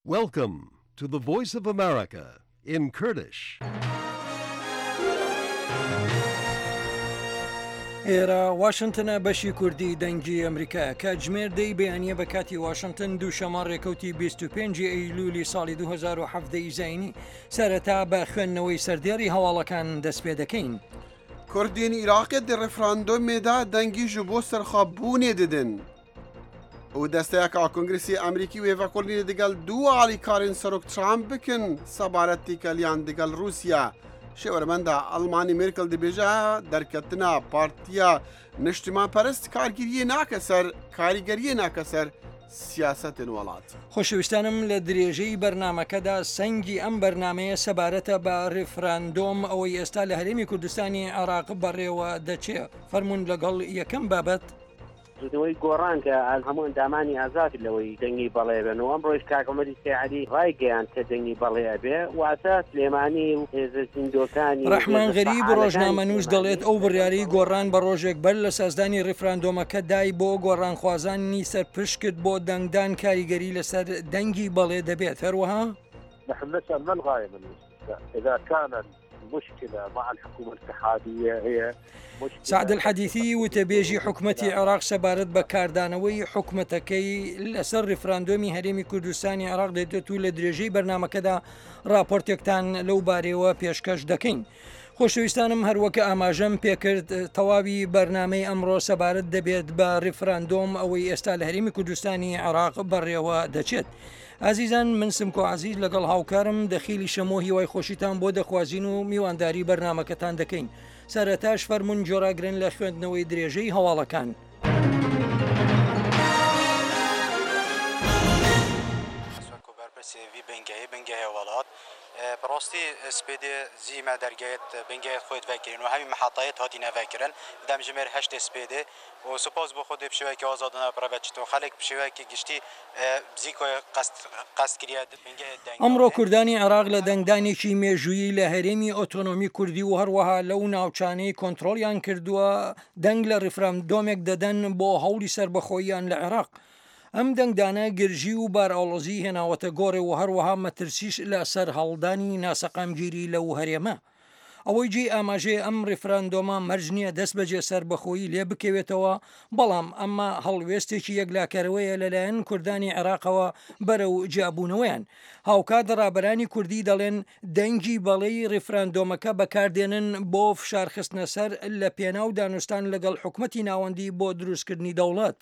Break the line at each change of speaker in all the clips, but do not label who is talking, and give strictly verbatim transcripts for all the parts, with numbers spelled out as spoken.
Welcome to the Voice of America in Kurdish.
ئێرە واشنگتنە بەشی کوردی دەنگی ئەمریکا کاتژمێر دەی بەیانیە بە کاتی واشنگتن دووشەمە ڕێکەوتی بیست و پێنج ئەیلولی ساڵی دوو هەزار و هەفت زاینی سەرەتا بە خوێندنەوەی سەردێڕی هەواڵەکان دەست پێ دەکەین.
کوردین عێراقی دی ڕێفراندۆمێدا دەنگی ji بۆ سەرخاببوونێ didin. û desteyeka Kongrêsê Amerîkî wêvekolînê digel du alîkarên Serok Trump bikin sebaretî keliyan digel Rûsya. Şêwirmenda Almanî Merkel dibêje derketina Partiya Niştimanperest kargiriyê nake ser karîgeriyê nake ser siyasetên welat.
خۆشەویستانم لە درێژەی بەرنمەکەدا سەنگی ئەم بەرنمەیە سەبارەتە بە ڕێفراندۆم ئەوەی ئێستا لە هەرێمی کوردستانی عێراق بەڕێوە دەچێت. فەرمونون لەگەڵ یەکەم بابەت
زودەوەی گۆڕان کە هەموو ئەندامانی ئازاد لەوەی دەنگی بەڵێ بن و ئەم ڕۆژ کاکەمەدی سیعەلی ڕایگەیان کە دەنگی بەڵێ ئەبێ واتە سلێمانی و هێزە زیندۆکانی
ڕەحمان غەریب ڕۆژنامەنووس دەڵێت ئەو بڕیاری گۆڕان بە ڕۆژێک بەر لە سازدانی ڕێفراندۆمەکە دای بۆ گۆڕانخوازانی سەرپشت کرد بۆ دەنگدان کاریگەری لەسەر دەنگی بەڵێ دەبێت هەروەها
نحن نسأل ما الغاية من الاستفتاء إذا كان المشكلة مع الحكومة الاتحادية هي
سعد الحەدیثی وتەبێژی حکومەتی عێراق سەبارەت بە کاردانەوەی حکومەتەکەی لەسەر ڕێفراندۆمی هەرێمی کوردستانی عێراق دەدێت و لە درێژەی بەرنمەکەدا راپۆرتێکتان لەو بارەوە پێشکەش دەکەین. خۆشەویستانم هەروەکە ئاماژەم پێکرد تەواوی بەرنمەی ئەمڕۆ سەبارەت دەبێت بە ڕێفراندۆم ئەوەی ئێستا لە هەرێمی کوردستانی عێراق بەڕێوە دەچێت. ئازیزان من سمکۆ عزیز لەگەڵ هاوکارم دەخیلی شەمۆ هیوای خۆشیتان بۆ دەخوازین و میوانداری بەرنمەکەتان دەکەین. سەرەتاش فەرمونون جۆراگرن لە خوێندنەوەی درێژەی هەواڵەکان.
براستی سپیدی زیمه درگیت بنگیت خود وکرین و همین محطات هاتی نوکرن دم جمر هشت سپیدی و سپاس بو خود بشوی که آزادانه پروچ تو خلق بشوی که گشتی بزیکو قصد قصد کریاد
ئەمڕۆ کوردانی عێراق لە دەنگدانێکی مێژوویی لە هەرێمی ئۆتۆنۆمی کوردی و هەروەها لەو ناوچانەی کۆنتترۆلیان کردووە دەنگ لە ڕێفراندۆمێک دەدەن بۆ هەوڵی سربەخۆییان لە عێراق. ئەم دەنگدانە گرژی و بارئۆڵۆزی هێناوەتە گۆڕێ و هەروەها مەترسیش لە سەر هەڵدانی ناسەقامگیری لەو هەرێمە. ئەوەی جێ ئاماژەیە ئەم ڕێفراندۆمە مەرج نییە دەست بەجێ سربەخۆیی لێ بکەوێتەوە، بەڵام ئەمە هەڵوێستێکی یەکلاکەرەوەیە لەلایەن کوردانی عێراقەوە بەرە و جیابوونەوەیان. هاوکات ڕابەرانی کوردی دەڵێن دەنگی بەڵێی ڕێفراندۆمەکە بەکاردێنن بۆ فشارخستنە سەر لە پێناو دانوستان لەگەڵ حکومەتی ناوەندی بۆ دروستکردنی دەوڵەت.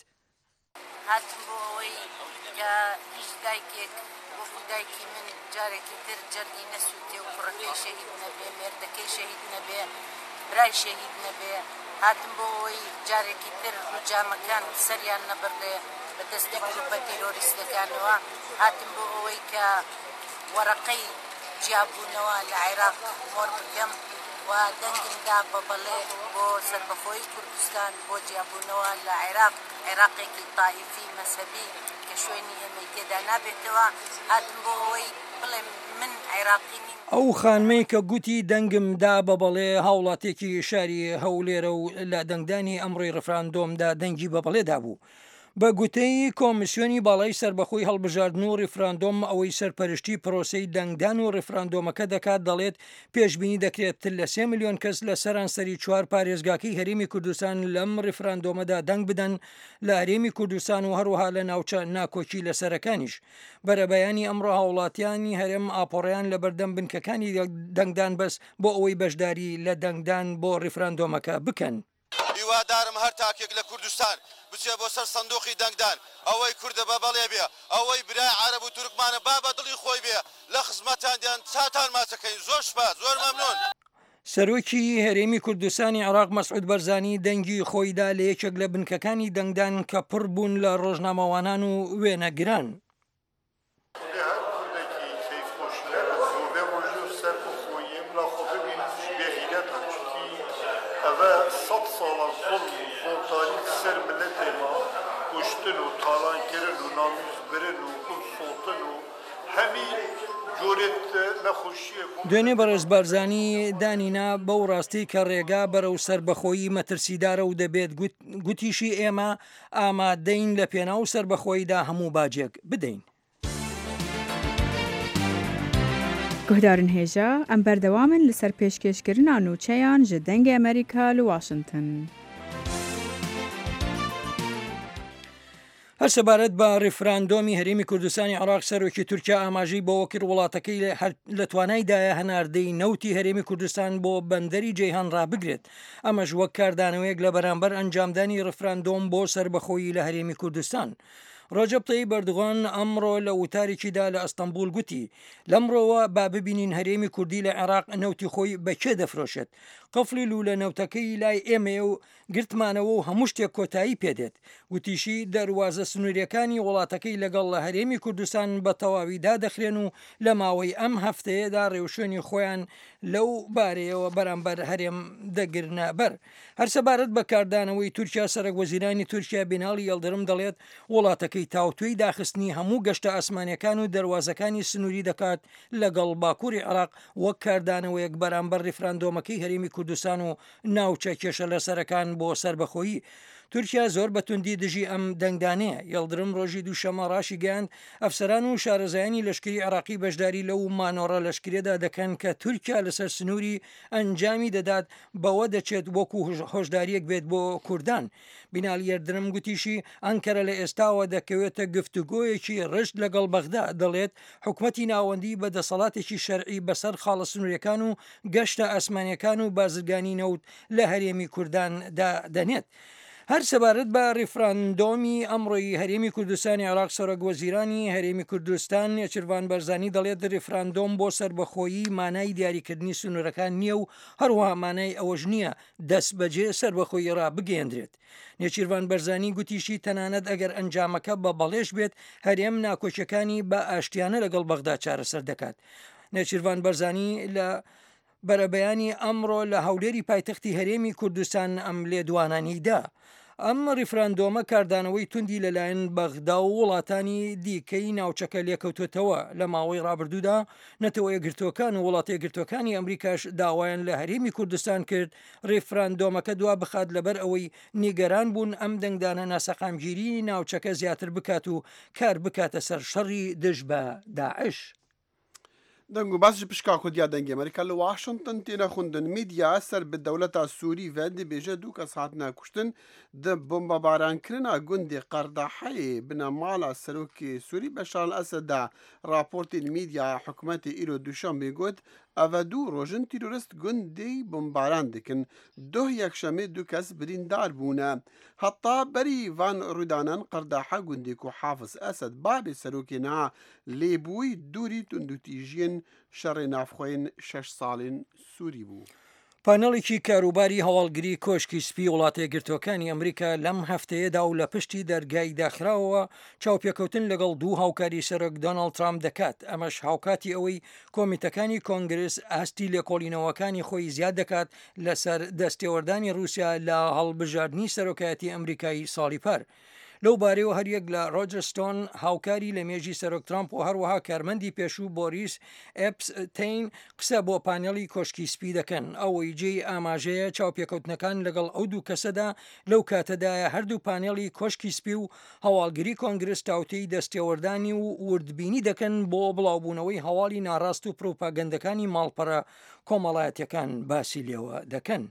دایکێک وەکو دایکی من جارێکی تر جەردی نەسووتێ و کوڕەکەی شەهید نەبێ مێردەکەی شەهید نەبێ برای شەهید نەبێ هاتم بۆ ئەوەی جارێکی تر ڕووجامەکان سەریان نەبڕێ بە دەستی گروپە تێرۆریستەکانەوە هاتم بۆ ئەوەی کە وەرەقەی جیابوونەوە لە عێراق مۆر بکەم و دەنگمدا بە بەڵێ بۆ سەربەخۆیی کوردستان بۆ جیابوونەوە لە عێراق عێراقێکی تایفی مەسەبی کە شوێنی ئێمەی تێدا نابێتەوە هاتم بۆ ئەوەی بڵێم من عێراقی نیم.
ئەو خانمەی کە گوتی دەنگمدا بە بەڵێ هاوڵاتێکی شاری هەولێرە و لە دەنگدانی ئەمڕۆی ڕێفراندۆمدا دەنگی بە بەڵێدا بوو. بە گوتەی کۆمیسیۆنی باڵای سربەخۆی هەڵبژاردن و ڕێفراندۆم ئەوەی سەرپەرشتی پرۆسەی دەنگدان و ڕێفراندۆمەکە دەکات دەڵێت پێشبینی دەکرێت لە سێ میلیۆن کەس لە سەرانسەری چوار پارێزگاکەی هەرێمی کوردستان لەم ڕێفراندۆمەدا دەنگ بدەن لە هەرێمی کوردستان و هەروەها لە ناوچە ناکۆکی لەسەرەکانیش. بەرەبەیانی ئەمڕۆ هاوڵاتیانی هەرێم ئاپۆڕیان لە بەردەم بنکەکانی دەنگدان بەس بۆ ئەوەی بەشداری لە دەنگدان بۆ ڕێفراندۆمەکە بکەن.
هیوادارم هەر تاکێک لە کوردستان بچێ بۆ سەر سندوقی دەنگدان ئەوەی کوردە بە بەڵێ بێ ئەوەی برای عەرەب و تورکمانە با بە دڵی خۆی بێ لە خزمەتاندیان چاتان ماچەکەین. زۆر سوپاس، زۆر مەمنون.
سەرۆکی هەرێمی کوردستانی عێراق مەسعود بەرزانی دەنگی خۆیدا لە یەکێک لە بنکەکانی دەنگدان کە پڕ بوون لە ڕۆژنامەوانان و وێنەگران.
صد ساڵە زۆڵ و تاریخ سەر ملەتێ ما کوشتن و تاڵانکردن و ناموزبرن و گوڵ سۆتن و هەمی جۆرێت نەخۆشیە.
دوێنێ بەڕێز بەرزانی دانینا بەو ڕاستی کە ڕێگا بەرەو سربەخۆیی مەترسیدارە و دەبێت گوتیشی ئێمە ئامادەین لە پێناو سربەخۆییدا هەموو باجێک بدەین.
گهدارن هێژە ئەم بەردەوامن لەسەر پێشکەشکردنا نوچەیان ji dengê Amerîka li Washington.
هەر سەبارەت بە ڕێفراندۆمی هەرێمی کوردستانی عێراق سەرۆکی تورکیا ئاماژەی بەوە کرد وڵاتەکەی لە توانایدایە هەناردەی نەوتی هەرێمی کوردستان بۆ بەندەری جەیهان ڕابگرێت. ئەمەش وەک کاردانەوەیەک لە بەرامبەر ئەنجامدانی ڕێفراندۆم بۆ سربەخۆیی لە هەرێمی کوردستان. ڕەجەب تەیب ئەردوغان ئەمڕۆ لە وتارێکیدا لە ئەستەمبول گوتی لەمڕۆوە با ببینین هەرێمی کوردی لە عێراق نەوتی خۆی بەکێ دەفرۆشێت. قفلی لو لە نەوتەکەی لای ئێمێ و گرتمانەوە و هەموو شتێک کۆتایی پێدێت. وتیشی دەواازە سنووریەکانی وڵاتەکەی لەگەڵ لە هەرێمی کوردستان بە تەواویدا دەخرێن و لە ماوەی ئەم هەفتەیەدا ڕێوشێنی خۆیان لەو بارەیەوە بەرامبەر هەرێم دەگرنە بەر. هەر سەبارەت بە کاردانەوەی تورکیا سەرک وەزیرانی تورکیا بیناڵی یەڵدرم دەڵێت وڵاتەکەی تاوتوی داخستنی هەموو گەشتە ئاسمانیەکان و دەواازەکانی سنووری دەکات لەگەڵ باکووری عێراق وەک کاردانەوەیەک بەرامبەر ڕێفراندۆمەکەی هەرێمی کوردستان و ناوچە کێشە لەسەرەکان بۆ سربەخۆیی. تورکیا زۆر بەتوندی دژی ئەم دەنگدانەیە. یەڵدرم ڕۆژی دووشەمە ڕاشی گەیاند ئەفسەران و شارەزایانی لەشکری عێراقی بەشداری لەو مانۆڕە لەشکرێدا دەکەن کە تورکیا لەسەر سنووری ئەنجامی دەدات بەوە دەچێت وەکو هۆشداریەک بێت بۆ کوردان. بیناڵ یەردرم گوتیشی ئەنکەرە لە ئێستاوە دەکەوێتە گفتوگۆیەکی ڕشت لەگەڵ بەغدا دەڵێت حکومەتی ناوەندی بە دەسەڵاتێکی شەرعی بەسەر خاڵە سنووریەکان و گەشتە ئاسمانیەکان و بازرگانی نەوت لە هەرێمی کورداندا دەنێت. هەر سەبارەت بە ڕێفراندۆمی ئەمڕۆی هەرێمی کوردستانی عێراق سەرۆک وەزیرانی هەرێمی کوردستان نێچیروان بەرزانی دەڵێت ڕێفراندۆم بۆ سربەخۆیی مانای دیاریکردنی سنوورەکان نییە و هەروەها مانای ئەوەش نییە دەست بەجێ سربەخۆیی ڕابگەێنرێت. نێچیروان بەرزانی گوتیشی تەنانەت ئەگەر ئەنجامەکە بە بەڵێش بێت هەرێم ناکۆچەکانی بە ئاشتیانە لەگەڵ بەغدا چارەسەر دەکات. نێچیروان بەرزانی لە بەرەبەیانی ئەمڕۆ لە هەولێری پایتەختی هەرێمی کوردستان ئەم لێدوانانیدا. ئەم ڕیفراندۆمە کاردانەوەی توندی لەلایەن بەغدا و وڵاتانی دیکەی ناوچەکە لێکەوتوتەوە لە ماوەی ڕابردوودا نەتەوەیە گرتوەکان و وڵاتەیە گرتوەکانی ئەمریکاش داوایان لە هەرێمی کوردستان کرد ڕێفراندۆمەکە دوا بخات لەبەر ئەوەی نیگەران بوون ئەم دەنگدانە ناسەقامگیری ناوچەکە زیاتر بکات و کار بکاتە سەر شەڕی دژ بە داعش.
دەنگ و باسش پشکا خودیا دەنگی ئەمریکا لە واشنگتن تێنە خوندن میدیا سەر بە دەوڵەتا سووری ڤە دەبێژە دوو کەس هاتنە کوشتن دە بۆمبەبارانکردنا گوندی قەردەحەیە بنە ماڵە سەرۆکی سووری بەشار ئەسەدا راپۆرتی میدیا حکوومەتی ئیرۆ دووشەمبێ گوت ئەڤە دوو ڕۆژن تیرۆریست گوندی بۆمباران دکن دۆ یەکشەمێ دوو کەس بریندار بوونە هەتا بەری ڤان ڕوودانان قەردەحە گوندێک و حافز ئەسەد بابێ سەرۆکی نها لێبووی دووری توندوتیژین شەڕێ نافخۆین شەش ساڵین سووری بوو.
پانەڵێکی کاروباری هەواڵگری کۆشکی سپی وڵاتە گرتوەکانی ئەمریکا لەم هەفتەیەدا و لە پشتی دەرگای داخراوە چاوپێکەوتن لەگەڵ دوو هاوکاری سەرۆک دۆناڵد ترامپ دەکات. ئەمەش هاوکاتی ئەوەی کۆمیتەکانی کۆنگرس ئاستی لێکۆڵینەوەکانی خۆی زیاد دەکات لەسەر دەستێوەردانی رووسیا لە هەڵبژاردننی سەرۆکایەتی ئەمریکایی ساڵی پار. لەو بارەوە هەریەک لە ڕۆجرستۆن هاوکاری لە مێژی سەرۆک ترامپ و هەروەها کارمەندی پێشوو بۆریس ئەپستین قسە بۆ پانێڵی کۆشکی سپی دەکەن. ئەوەی جێی ئاماژەیە چاوپێکەوتنەکان لەگەڵ ئەو دوو کەسەدا لەو کاتەدایە هەردوو پانێڵی کۆشکی سپی و هەواڵگری کۆنگرس تاوتەی دەستێوەردانی و وردبینی دەکەن بۆ بڵاوبوونەوەی هەواڵی ناڕاست و پرۆپاگەندەکانی ماڵپەرە کۆمەڵایەتەکان باسی لێوە دەکەن.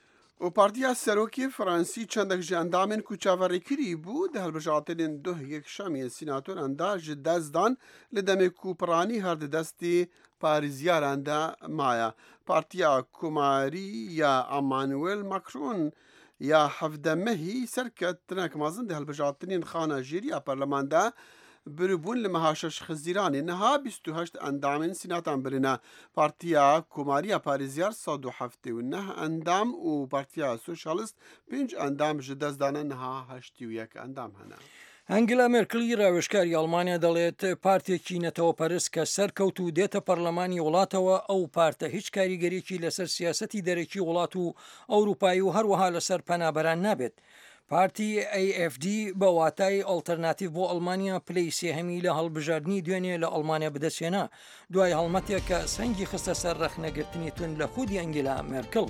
و پارتیا سەرۆکی فەڕەنسی چەندێک ژ ئەندامên ku çaverekirî bû di hilbijartinên du yekşemiyê sînatoran da ji destdan li demê ku piranî her di destê parêzyaran de maye. Partiya Komarî ya Emmanuel Macron ya hevde mehî serket tinek mezin di hilbijartinên xana jêriya Parleman de biribûn li meha şeş xizîranê niha bîst û heşt endamên sînatan birine. Partiya Komarîya Parêzyar sed û heftê û neh endam û Partiya Sosyalîst pênc endam ji dest dane niha heştî û yek endam hene.
ئەنگلا مێرکلی ڕاوێژکاری ئەڵمانیا دەڵێت پارتێکی نەتەوەپەرست کە سەرکەوت و دێتە پەرلەمانی وڵاتەوە ئەو پارتە هیچ کاریگەریەکی لەسەر سیاسەتی دەرەکی وڵات و ئەوروپایی و هەروەها لەسەر پەنابەران نابێت. پارتی ئەی ئەف دی بە واتای ئۆڵتەرناتیڤ بۆ ئەڵمانیا پلەی سێهەمی لە هەڵبژاردننی دوێنێ لە ئەڵمانیا بدەچێنا دوای هەڵمەتێک کە سەنگی خستە سەر ڕەخنەگرتنی تون لە خودی ئەنگلا مێرکل.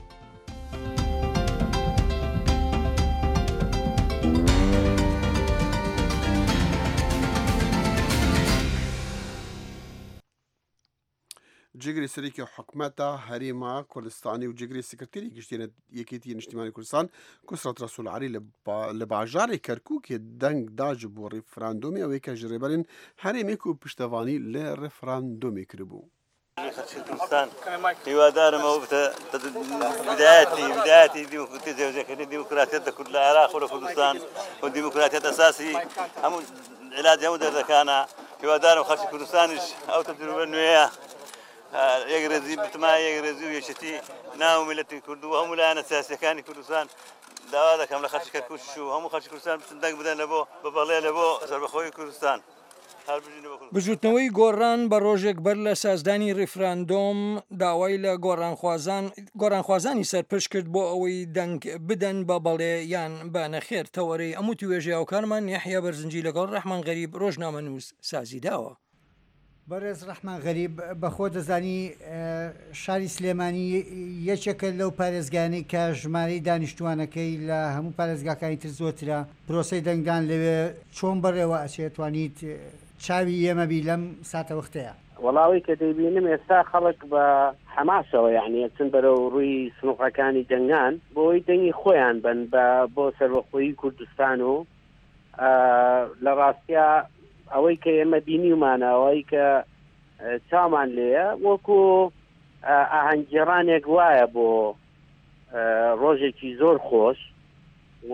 جگری سەرێکی حکومەتە هەرێما کوردستانی و جگری سکرتێری گشتێنە یەکێتی نیشتیمانی کوردستان کوسرەت ڕەسوول عەلی لە باژارێ کەرکووکێ دەنگ داژ بۆ ڕێفراندۆمی ئەوەی کە ژڕێبەرین هەرێمێک و پشتەوانی لە ڕێفراندۆمی کردبوو.
كردستان هیوادارم ئەو بدایەتی بدایەتی دیموکراتی دیموکراتیت دەکرد لە عێراق و لە کوردستان و دیموکراتیت ئەساسی هەموو علاجی هەموو دەردەکانە. هیوادارم خەڵکی کوردستانیش ئەو تەجروبە نوێیە یەکڕێزی بتمای یەکڕێزی و یەکێتی ناو میلەتی کورد و هەموو لایەنە سیاسیەکانی کوردستان داوا دەکەم لە خەڵکی کەرکووک و هەموو خەڵکی کوردستان بچن دەنگ بدەن لە بۆ بەبەڵێ لە بۆ سەربەخۆی کوردستان.
بژوتنەوەی گۆڕان بە ڕۆژێک بەر لە سازدانی ڕێفراندۆم داوای لە گۆڕانخوازانی سەرپش کرد بۆ ئەوەی دەنگ بدەن بە بەڵێ یان بە نەخێر تەوەرەی ئەموو توێژی هاوکارمان یەحیا بەرزنجی لەگەڵ ڕەحمان غەریب ڕۆژنامە نووس سازی داوە.
بەڕێز ڕەحمان غەریب بەخۆ دەزانی شاری سلێمانی یەکێکە لەو پارێزگانەی کە ژمارەی دانیشتوانەکەی لە هەموو پارێزگاکانی تر زۆرترە پرۆسەی دەنگدان لەوێ چۆن بەڕێوە ئەچێتوانیت چاوی ئێمەبی لەم ساتە وەختەیە؟
وەڵاوی کە دەیبینم ئێستا خەڵک بە حەماسەوە یعنی چن بەرەو ڕووی سنووقەکانی دەنگان بۆی دەنگی خۆیان بن بە بۆ سەربەخۆیی کوردستان و لە ڕاستیا ئەوەی کە ئێمە بینیمانەوەی کە چامان لێیە وەکو ئاهەنگگێڕانێک وایە بۆ ڕۆژێکی زۆر خۆش و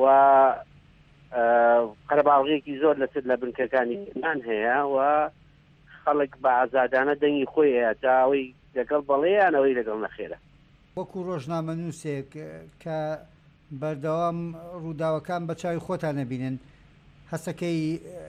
قەرەباڵغیەکی زۆر لەسەر لە بنکەکانی مان هەیە و خەڵک بە ئازادانە دەنگی خۆی هەیە تا ئەوەی لەگەڵ بەڵێیانەوەی لەگەڵ نەخێرە.
وەکو ڕۆژنامە نووسێک کە بەردەوام ڕووداوەکان بە چاوی خۆتان نەبینن هەستەکەی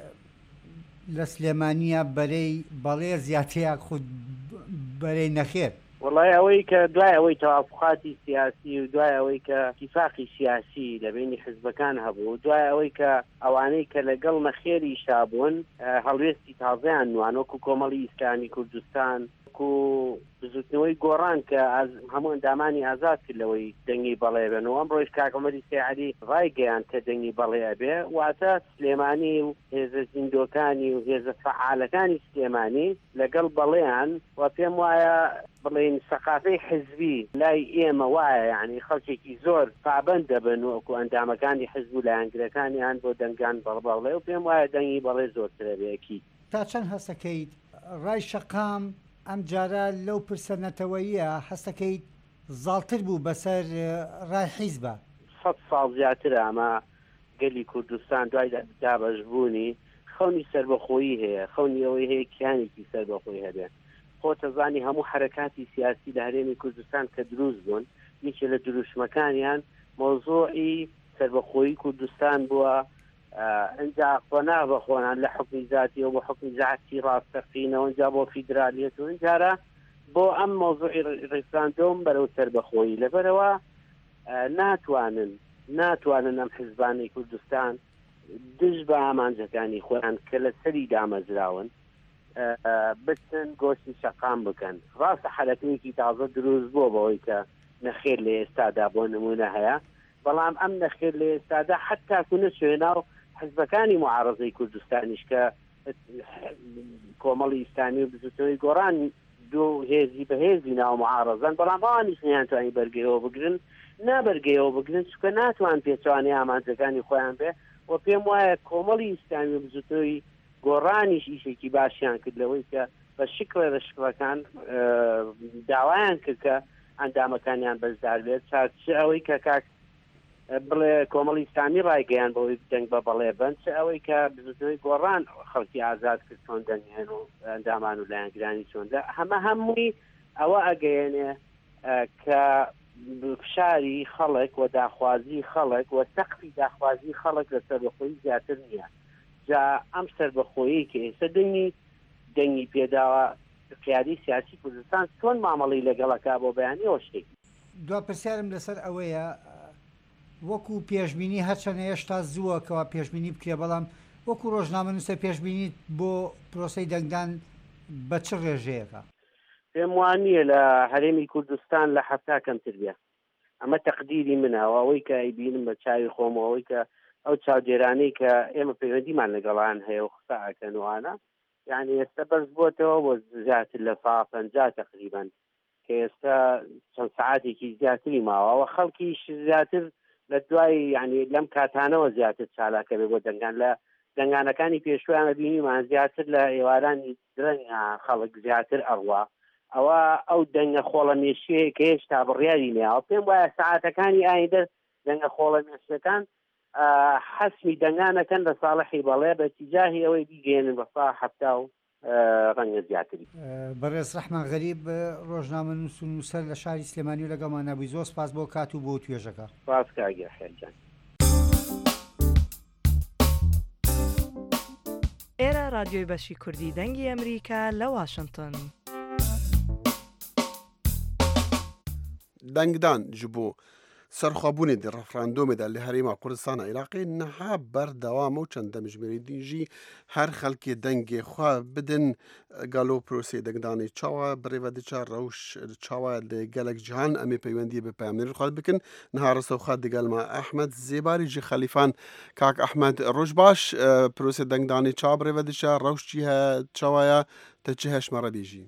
لە سلێمانیە بەرەی بەڵێ زیاتەیە خود بەرەی نەخێر؟
وڵای ئەوەی کە دوای ئەوەی تەوافقاتی سیاسی و دوای ئەوەی کە اتفاقی سیاسی لە بینی حزبەکان هەبوو دوای ئەوەی کە ئەوانەی کە لەگەڵ نەخێری شابوون هەڵوێستی تازەیان نوان وەکو کۆمەڵی ئیسلامی کوردستان وەکو بزوتنەوەی گۆڕان کە هەموو ئەندامانی ئازاد کرد لەوەی دەنگی بەڵێ بێنەوە ئەمڕۆیش کاکەمەری سێعەلی ڕایگەیان کە دەنگی بەڵێ ئەبێ واتە سلێمانی و هێزە زیندۆکانی و هێزە فعالەکانی سلێمانی لەگەڵ بەڵێیان و پێم وایە بڵێن سەقافەی حزبی لای ئێمە وایە یعنی خەڵکێکی زۆر پابەند دەبن وەکو ئەندامەکانی حزب و لایەنگرەکانیان بۆ دەنگان بەڵێ و پێم وایە دەنگی بەڵێ زۆرترە بێکی.
تا چەند هەستەکەیت ڕای شەقام ئەم جارە لەو پرسەنەتەوەیە هەستەکەیت زاڵتر بوو بەسەر ڕای حیزبە؟
سەد ساڵ زیاترە ئەمە گەلی کوردستان دوای دابەشبوونی خەونی سەربەخۆیی هەیە خەونی ئەوەی هەیە کیانێکی سەربەخۆی هەبێت. خۆتەزانی هەموو حرەکاتی سیاسی لە هەرێمی کوردستان کە دروست بوون یەکێ لە دروشمەکانیان مۆزۆعی سەربەخۆیی کوردستان بووە ئەنجا خۆنا بە خۆنان لە حکمی ذاتی و بۆ حکمی ذاتی ڕاستەقینەوە ئەنجا بۆ فیدرالیەت و ئەنجارە بۆ ئەم مۆزۆعی ڕێفراندۆم بەرەو سەربەخۆیی لەبەرەوە ناتوانن ناتوانن ئەم حیزبانی کوردستان دژ بە ئامانجەکانی خۆیان کە لە سەری دامەزراون بچن گۆشتی شەقام بکەن. ڕاستە حەلەکەیەکی تازە دروست بووە بەوەی کە نەخێر لە ئێستادا بۆ نمونە هەیە بەڵام ئەم نەخێر لە ئێستادا حتا کو نەچێنا و حزبەکانی معارەزەی کوردستانیش کە کۆمەڵی ئیسلامی و بزوتنەوەی گۆڕان دوو هێزی بەهێزی ناو معارەزان بەڵام ئەوانیش نەیانتوانی بەرگەیەوە بگرن نابەرگەیەوە بگرن چونکە ناتوان پێچوانی ئامانجەکانی خۆیان بێ و پێم وایە کۆمەڵی ئیسلامی و بزوتنەوەی گۆڕانیش ئیشێکی باشیان کرد لەوەی کە بە شکڵە لە شکڵەکان داوایان کرد کە ئەندامەکانیان بەشدار بێت چ ئەوەی کە کاک بڵێ کۆمەڵی ئیسلامی ڕایگەیان بەوەی دەنگ بە بەڵێ بن چ ئەوەی کە بزوتنەوەی گۆڕان خەڵکی ئازاد کرد چۆن دەنگهێن و ئەندامان و لایەنگرانی چۆندا هەمە هەمووی ئەوە ئەگەیەنێ کە فشاری خەڵک و داخوازی خەڵک و سەقفی داخوازی خەڵک لە سەربەخۆیی زیاتر نییە. جا ئەم سەربەخۆیی کە ئێستا دەنگی دەنگی پێداوە قیادی سیاسی کوردستان چۆن مامەڵی لەگەڵەکە بۆ بەیانیەوە شتێکی
دوا پرسیارم لەسەر ئەوەیە وەکو پێشبینی هەرچەنە هێشتا زووەکەوە پێشبینی بکرێ بەڵام وەکو ڕۆژنامە نووسە پێشبینیت بۆ پرۆسەی دەنگدان بە چ ڕێژەیەەکە؟
پێم وانییە لە هەرێمی کوردستان لە هەفتا کەمتر بێ ئەمە تەقدیری منەوە ئەوەی کە ئەیبینم بە چاوی خۆمەوەی کە ئەو چاودێرانەی کە ئێمە پەیوەندیمان لەگەڵان هەیە و قسە ئەکەنوانە یعنی ئێستا بەرز بۆتەوە بۆ زیاتر لە سا پەنجا تقریبا کە ئێستا چەند سعاتێکی زیاتری ماوەوە خەڵکیش زیاتر لە دوای یعنی لەم کاتانەوە زیاتر چالاکە بێ بۆ دەنگان لە دەنگانەکانی پێشویانە بینیمان زیاتر لە ئێوارانی درەنگ خەڵک زیاتر ئەڕوا ئەوە ئەو دەنگە خۆڵە مێشیەیە کە هێشتا بڕیاری نێیاوە پێم وایە سعاتەکانی ئایندە دەنگە خۆڵە مێشیەکان حەسمی دەنگانەکەن لە ساڵحی بەڵێ بە تیجاهی ئەوەی بیگەێنن بە سا حەفتا و ڕەنگە زیاتری.
بەڕێز ڕەحمان غەریب ڕۆژنامە نووس و نووسەر لە شاری سلێمانی و لەگەڵمان نەبووی، زۆر سپاس بۆ کات و بۆ توێژەکە.
سپاس کاگە خێرجان.
ئێرە رادیۆی بەشی کوردی دەنگی ئەمریکا لە واشنگتن.
دەنگدان ji bo serxwebûnê di referandûmê de li Herêma Kurdistanê Iraqê niha berdewam û çend demjimêrî din jî her xelkê dengê xwe bidin galo proseyê dengdanê çawa birêve diçe rewş çawa li gelek cihan em ê peywendiyê bi peyamnêrê xwe bikin. Niha rastewxwe digel me Ehmed Zêbarî ji Xelîfan. Kak Ehmed roj baş, prosê dengdanê çawa birêve diçe rewş çî he çawa ye te çi heşmere bêjî؟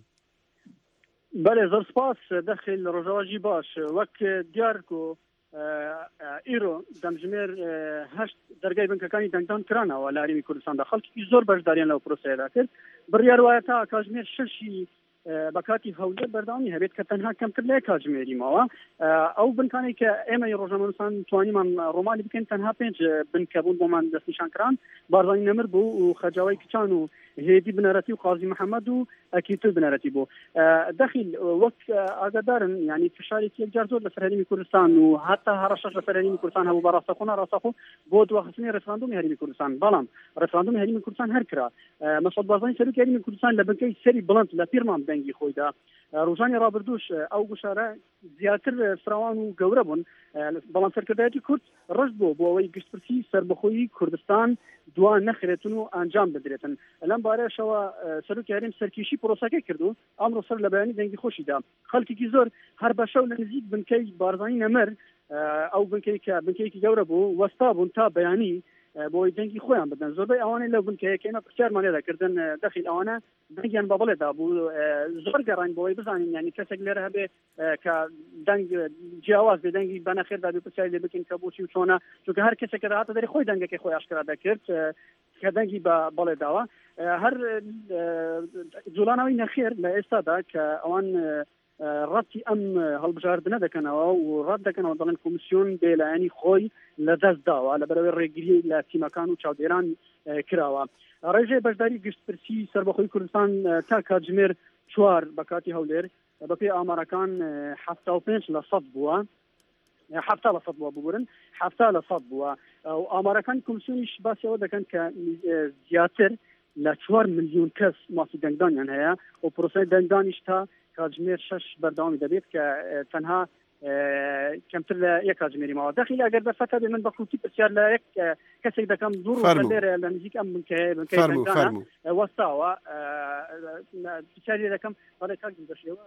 بله زۆر سپاس دەخیل ڕۆژەواژی باش وەک دیار و ئیرۆ دەمژمێر هەشت دەرگای بنکەکانی دەنگدان کرانەوە لە هەرێمی کوردستاندا خەڵکی زۆر بەشداریان لەو پرۆسەیەدا کرد بڕیار وایە تا کاتژمێر شەشی بە کاتی هەولێر بەردەوامی هەبێت کە تەنها کەمتر لە کاتژمێریمەوە ئەو بنکانێک کە ئێمە ڕۆژنامەنووسان توانیمان ڕۆمانی بکەین تەنها پێنج بنکە بوون بۆمان دەستنیشان کران بارزانی نەمر بوو و خەجاوی کچان و هێدی بنەرەتی و قازی محەممەد و ئەکیتر بنەرەتی بوو. دەخیل وەک ئاگادارن ینی فشارێکی یەکجار زۆر لەسەر هەرێمی کوردستان و هەتا هەڕەشەش لەسەر هەرێمی کوردستان هەبوو بە ڕاستەخۆنا ڕاستەخۆ بۆ دواخستنی ڕێفراندۆمی هەرێمی کوردستان بەڵام ڕێفراندۆمی هەرێمی کوردستان هەر کرا مەسعود بارزانی سەرۆکی هەرێمی کوردستان لە بنکەی سەری بڵند لە پیرمان دەنگی خۆیدا ڕۆژانی ڕابردووش ئەو گوشارە زیاتر فراوان و گەورە بوون بەڵام سەرکردایەتی کورد ڕشت بوو بۆ ئەوەی گشتپرسی سەربەخۆیی کوردستان دوان نەخرێتن و ئەنجام بدرێتن. لەم بارەشەوە سەرۆکی هەرێم سەرکیشی پرۆسەکە کردو ئەمڕۆ سەر لە بەیانی دەنگی خۆشیدا خەڵکێکی زۆر هەر بە شەو لە نزیک بنکەی بارزانی نەمەر ئەو بنکەی کە بنکەیەکی گەورە بوو وەستا بوون تا بەیانی بۆی دەنگی خۆیان بدەن زۆربەی ئەوانەی لەو بنکەیەکەینە پرسیارمان لێ دەکردن دەخیل ئەوانە دەنگیان بە بەڵێدا بوو زۆر گەڕین بۆی بزانین ینی کەسێک لێرە هەبێ کە دەنگ جیاواز بێ دەنگی بە نەخێردا بێ پرسیاری لێ بکەین کە بۆچی و چۆنە چونکە هەر کەسێک کە داهاتە دەری خۆی دەنگەکەی خۆی ئاشکرا دەکرد کە دەنگی بە بەڵێداوە هەر جوڵانەوەی نەخێر لە ئێستادا کە ئەوان ڕەتی ئەم هەڵبژاردنە دەکەنەوە و ڕەت دەکەنەوە دەڵێن کۆمیسیۆن بێلایەنی خۆی لە دەست داوە لە بەرەوەی ڕێگیری لە تیمەکان و چاودێران کراوە. ڕێژەی بەشداری گشتپرسی سەربەخۆی کوردستان تا کاتژمێر چوار بە کاتی هەولێر بەپێی ئامارەکان هەفتا و پێنج لە سەد بووە هەفتا لە سەد بووە ببورن هەفتا لە سەد بووە و ئامارەکانی کۆمیسیۆنیش باسیەوە دەکەن کە زیاتر لە چوار ملیۆن کەس ماسی دەنگدانیان هەیە و پرۆسەی دەنگدانیش تا کاتژمێر شەش بەردەوامی دەبێت کە تەنها کەمتر لە یەک کاتژمێری ماوە. دەخیل ئەگەر بەفەتە بێ من بەخوتی پرسیار لە یەک کەسێک دەکەم دوور لێرە لە نزیک ئەم بنکەیە بنکەی دەنگدانە وەستاوە پرسیاری دەکەم بەڵێ کاک دەشێوە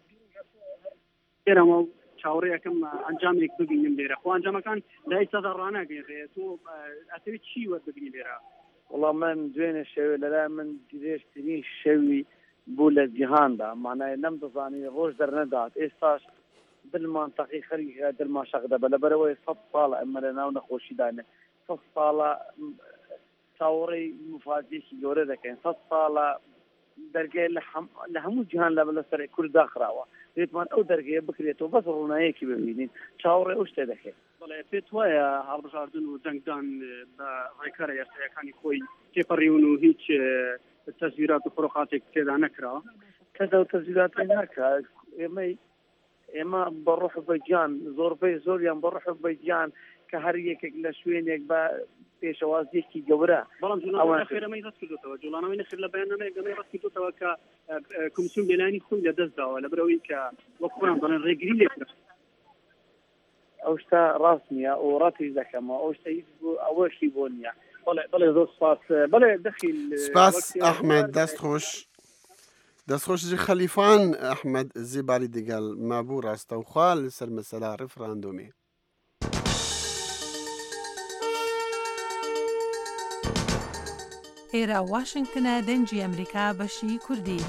ئێرەمە چاوەڕێ یەکەم ئەنجامێک ببینیم لێرە خۆ ئەنجامەکان لە ئێستادا ڕاناگەێنێت تۆ ئەتەوێت چی وەربگرین لێرە؟
وەڵام من دوێنێ شەوێ لەلای من درێژترین شەوی بوو لە جیهاندا مانای نەم دەزانی ڕۆژ دەرنەدات ئێستاش دلمان تەقی خەریکە دڵمان شەق دەبە لەبەرەوەی سەد ساڵە ئەمە لە ناو نەخۆشیدانە سەد ساڵە چاوەڕێی مفاجێکی گەورە دەکەین سەد ساڵە دەرگای لە هەموو جیهان لە بەلەسەر کووردا خراوە دێتمان ئەو دەرگەیە بکرێتەوە بەس ڕوونایەکی ببینین چاوەڕێ ئەو شتێ دەکەێت.
بەڵێ پێت وایە هەڵبژاردن و دەنگدان بە ڕێکارە یاساییەکانی خۆی تێپەڕیون و هیچ تەزویرات و فڕۆخاتێک تێدا نەکراوە
کەس ئەو تەزویراتی ناکا ئێمەی ئێمە بە ڕۆح بەگیان زۆربەی زۆریان بە ڕۆح بەگیان کە هەر یەکێک لە شوێنێک بە پێشەوازیەکی گەورە
بەڵام جوڵانەوەی نەخێرەمەی ڕەت کردوتەوە جوڵانەوەی نەخێر لە بەیاننامەیە گەمەی ڕەت کردوتەوە کە کۆمیسیۆن بێلایەنی خۆی لە دەست داوە لەبەرەوەی کە وەک خۆیان دەڵێن ڕێگری لێ کرد
ئەو شتا ڕاست نییە و ڕەتی دەکەمەوە ئەو شتە هیچ ئەوەشی بۆ نییە.
بەڵێ زۆر سپاس بەڵێ دەخیل
سپاس ئەحمەد دەستخۆش دەستخۆشی خەلیفان ئەحمەد زێباری دیگەل مابوو ڕاستەوخوا لەسەر مەسەلا ڕێفراندۆمی.
ئێرە واشنگتنە دەنگی ئەمریکا بەشی کوردی.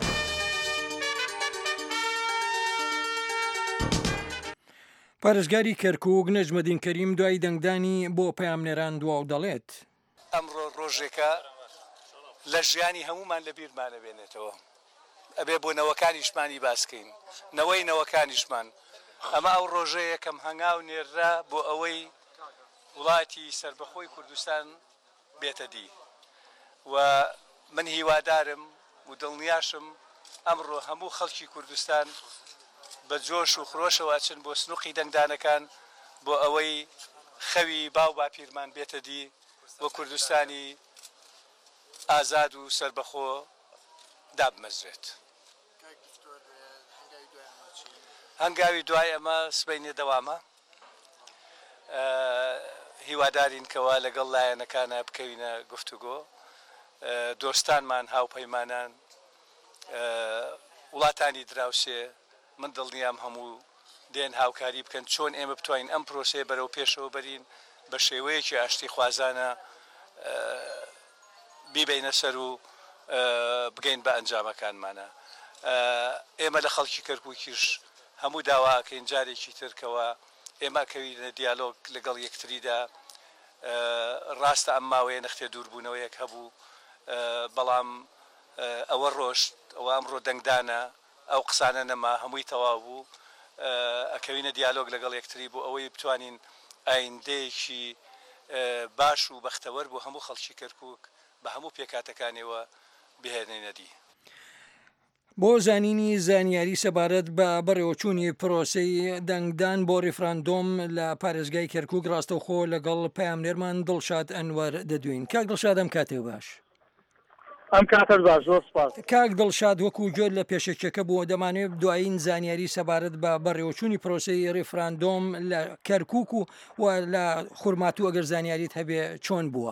پارێزگاری کەرکووک نەجمەدین کەریم دوای دەنگدانی بۆ پەیامنێران دواو دەڵێت
ئەمڕۆ ڕۆژێکە لە ژیانی هەمومان لە بیرمانە بێنێتەوە، ئەبێ بۆ نەوەکانیشمانی باسکەین، نەوەی نەوەکانیشمان. ئەمە ئەو ڕۆژەیە کەم هەنگاو نێررا بۆ ئەوەی وڵاتی سربەخۆی کوردستان بێتە دی و من هیوادارم و دڵنیاشم ئەمڕۆ هەموو خەڵکی کوردستان بە جۆش و خرۆشەوە چن بۆ سنووقی دەنگدانەکان بۆ ئەوەی خەوی باو باپیرمان بێتە دی بۆ کوردستانی ئازاد و سربەخۆ دابمەزرێت. هەنگاوی دوای ئەمە سبەینێ دەوامە، هیوادارین کەوا لەگەڵ لایەنەکانە بکەوینە گفتوگۆ، دۆستانمان هاوپەیمانان وڵاتانی دراوسێ من دڵنیام هەموو دێن هاوکاری بکەن چۆن ئێمە بتوانین ئەم پرۆسەیە بەرەو پێشەوە بەرین بە شێوەیەکی ئاشتی خوازانە بیبینە سەر و بگەین بە ئەنجامەکانمانە. ئێمە لە خەڵکی کەرکووکیش هەموو داواکەین جارێکی ترکەوە ئێمە کەوینە دیالۆگ لەگەڵ یەکتریدا. ڕاستە ئەم ماوەیە نەختێ دووربوونەوەیەک هەبوو، بەڵام ئەوە ڕۆژ ئەوە ئەمڕۆ دەنگدانە ئەو قسانە نەما هەمووی تەواو بوو، ئەکەوینە دیالۆگ لەگەڵ یەکتری بۆ ئەوەی بتوانین ئایندەیەکی باش و بەختەوەر بۆ هەموو خەڵکی کەرکووک بە هەموو پێکاتەکانەوە بهێنێنە دی.
بۆ زانینی زانیاری سەبارەت بە بەڕێوەچوونی پرۆسەی دەنگدان بۆ ڕیفراندۆم لە پارێزگای کەرکووک ڕاستەوخۆ لەگەڵ پەیامنێرمان دڵشاد ئەنوەر دەدوین. کاک دڵشاد ئەم کاتێ باش.
ئەم کاتەر باش، زۆر سپاس.
کاک دڵشاد وەکو گوێر لە پێشەکەکە بووە دەمانوێت دوایین زانیاری سەبارەت بە بەڕێوەچوونی پرۆسەی ڕیفراندۆم لە کەرکووک و لە خورمات و ئەگەر زانیاریت هەبێ چۆن بووە؟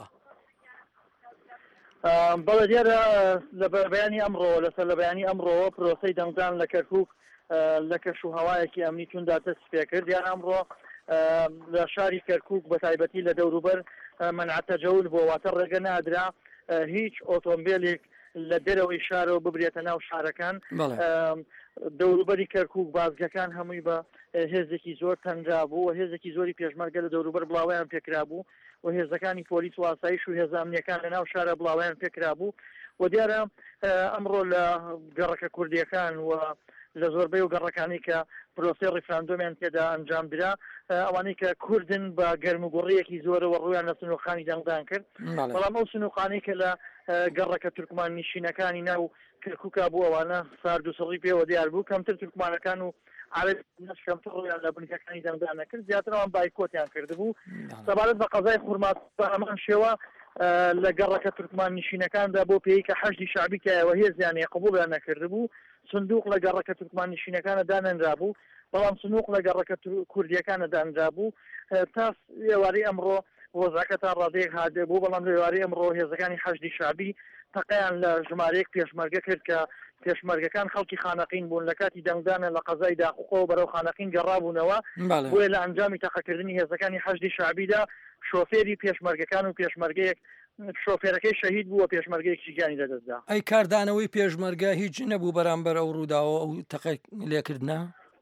بەڵێ دیارە لە بەیانی ئەمڕۆ لەسەر لە بەیانی ئەمڕۆ پرۆسەی دەنگدان لە کەرکووک لە کەش و هەوایەکی ئەمنی چوندا دەست پێ کرد. دیارە ئەمڕۆ لە شاری کەرکووک بە تایبەتی لە دەوروبەر مەنع تەجەول بۆ واتە ڕێگە نادرا هیچ ئۆتۆمبیلێک لە دەرەوەی شارەوە ببرێتە ناو شارەکان. دەوروبەری کەرکووک بازگەکان هەمووی بە هێزێکی زۆر تەنجا بوو و هێزێکی زۆری پێشمەرگە لە دەوروبەر بڵاویان پێکرا بوو و هێزەکانی پۆلیس و ئاسایش و هێزامنیەکان لە ناو شارە بڵاویان پێکرا بوو و دیارە ئەمڕۆ لە گەڕەکە کوردیەکان و لە زۆربەی و گەڕەکانی کە پرۆسەی ڕیفراندۆمیان تێدا ئەنجام درا ئەوانەی کە کوردن بە گەرموگوڕیەکی زۆرەوە ڕویان لە سنووخانی دەنگدان کرد. بەڵام ئەو سنووخانەی کە لە گەڕەکە تورکمان نشینەکانی ناو کەرکووکا بوو ئەوانە سارد و سڕی پێوە دیار بوو، کەمتر تورکمانەکان و عرب نەشکەمتر ڕویان لە بنکەکانی دەنگدان نەکرد، زیاترەوان بایکۆتیان کردبوو. سەبارەت بە قەزای خورمات بە هەمان شێوە لە گەڕەکە تورکمان نشینەکاندا بۆ پێی کە حەشدی شعبی کایەوە هێزیان قبوڵیان نەکردبوو، سندوق لە گەڕەکە تورکمان نشینەکانە دانەنرا بوو، بەڵام سنووق لە گەڕەکە کوردیەکانە دانرا بوو. تا ئێوارەی ئەمڕۆ وەزعەکەتان ڕادەیەک هادێ بوو، بەڵام لە ئێوارەی ئەمڕۆ هێزەکانی حەشدی شعبی تەقەیان لە ژمارەیەک پێشمەرگە کرد کە پێشمەرگەکان خەڵکی خانەقین بوون لە کاتی دەنگدانە لە قەزای داخوقەوە بەرەو خانەقین گەڕابوونەوە بۆیە لە ئەنجامی تەقەکردنی هێزەکانی حەشدی شعبیدا شۆفێری پێشمەرگەکان و پێشمەرگەیەک شۆفێرەکەی شەهید بووە، پێشمەرگەیەکی گیانی لەدەستدا.
ئەی کاردانەوەی پێشمەرگە هیچ نەبوو بەرامبەر ئەو ڕووداوە ئەو تەقەی لێکردنا؟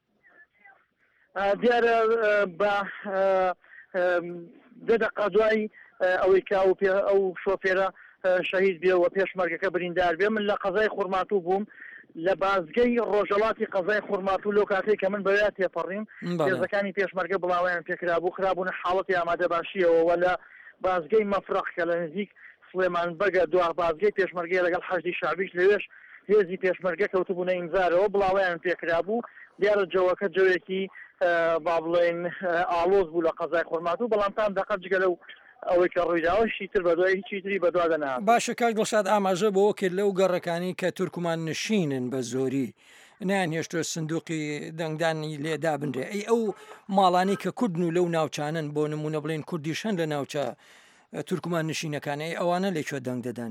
دیارە بە دە دەقە دوای ئەوەی کە ئەو شۆفێرە شەهید بێەوە پێشمەرگەکە بریندار بێ، من لە قەزای خورماتوو بووم لە بازگەی ڕۆژەڵاتی قەزای خورماتوو لەو کاتێک کە من بەوێ تێپەڕیم هێزەکانی پێشمەرگە بڵاویان پێکرا بوو، خرابوونە حاڵەتی ئامادە باشیەوە لە بازگەی مەفرەق کە لە نزیک سلێمان بەگە دو بازگەی پێشمەرگەی لەگەڵ حەشدی شعبیش لەوێش هێزی پێشمەرگە کەوتبوونە ئیمزارەوە بڵاویان پێکرا بوو. دیارە جەوەکە جەوێکی با بڵێن ئاڵۆز بوو لە قەزای خورماتوو، بەڵام تام دەقەت جگە لەو ئەوەی کە ڕوویداوەشی تر بە دوای هیچی تری بەدوا دەنا.
باشە کاک دڵشاد ئاماژە بۆ کرد لەو گەڕەکانی کە تورکمان نشینن بە زۆری نیان هێشتۆ سندوقی دەنگدانی لێدا بنرێ، ئەی ئەو ماڵانی کە کوردن و لەو ناوچانن بۆ نمونە بڵێن کوردیشەن لە ناوچە تورکمان نشینەکانی ئەوانە لێکوێ دەنگ دەدەن؟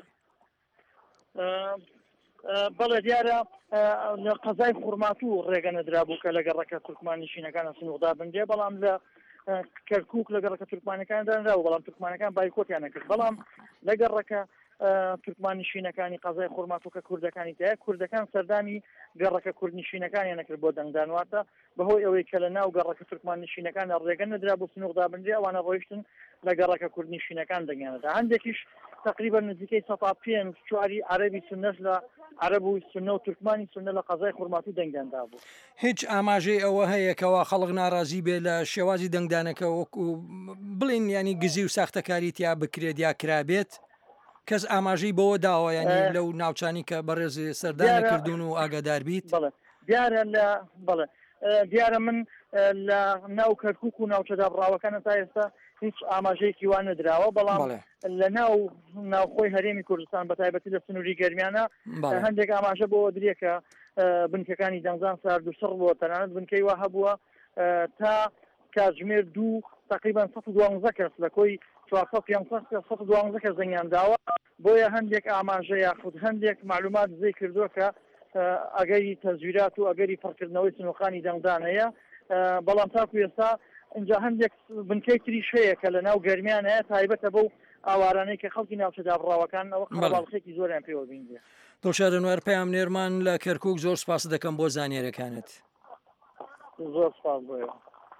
بەڵێ دیارە قەزای خورماتوو ڕێگە نەدرابوو کە لە گەڕەکە تورکمان نشینەکانە سنووقدا بنرێ، بەڵام لە کەرکووک لە گەڕەکە تورکمانەکان دانراوە، بەڵام تورکمانەکان بایکۆتیان نەکرد. بەڵام لە گەڕەکە
تورکماننشینەکانی قەزای خورمات و کە کوردەکانی تایە کوردەکان سەردانی گەڕەکە کوردنشینەکانیان نەکرد بۆ دەنگدانواتە بەهۆی ئەوەی کە لە ناو گەڕەکە تورکماننشینەکان ڕێگە نەدرا بۆ سنووردابنرێ ئەوانە ڕۆیشتن لە گەڕەکە کوردنشینەکان دەنگیانەدا هەندێکیش تقریبا نزیکەی سەدا پێنج چواری عەرەبی سوننەش لە عەرەب و سوننە و تورکمانی سوننە لە قەزای خورمات و دەنگداندا بوو.
هیچ ئاماژەی ئەوە هەیە کەوا خەڵک ناڕازی بێ لە شێوازی دەنگدانەکە وەکو بڵین ینی گزی و ساختەکاری تیا بکرێت یا کرابێت کەس ئاماژەی بەوە داوە ینی لەو ناوچانی کە بەڕێز سەردانەکردوون و ئاگادار بیت
بڵێ دیارە لە بڵێ دیارە من لە ناو کەرکووک و ناوچەدا بڕاوەکانە تا ئێستا هیچ ئاماژەیەکی وان نەدراوە بەڵام لە ناو ناوخۆی هەرێمی کوردستان بە تایبەتی لە سنووری گەرمیانە هەندێک ئاماژە بۆ درێ کە بنکەکانی دەنگدان سارد و سڕ بووە تەنانەت بنکەی وا هەبووە تا کاتژمێر دوو تقریبا سەد و دوانزە کەس لە کۆی چوارسەد پێنجسەد سەد و دوانزە کەس دەنگیان داوە بۆیە هەندێک ئاماژە یاخود هەندێک معلومات زێ کردووە کە ئەگەری تەزویرات و ئەگەری فڕکردنەوەی سنووخانی دەنگدان هەیە بەڵام تاکو ئێستا اینجا هەندێک بنکەی تریش هەیە کە لە ناو گەرمیانەیە تایبەتە بەو ئاوارانەی کە خەڵکی ناوچەدا بڕاوەکان ئەوە خەڵخێکی زۆریان پێوە بینجێ
دڵشاد ئەنوەر پەیام نێرمان لە کەرکووک زۆر سپاس دەکەم بۆ زانیاریەکانت
زۆر سپاس بۆیە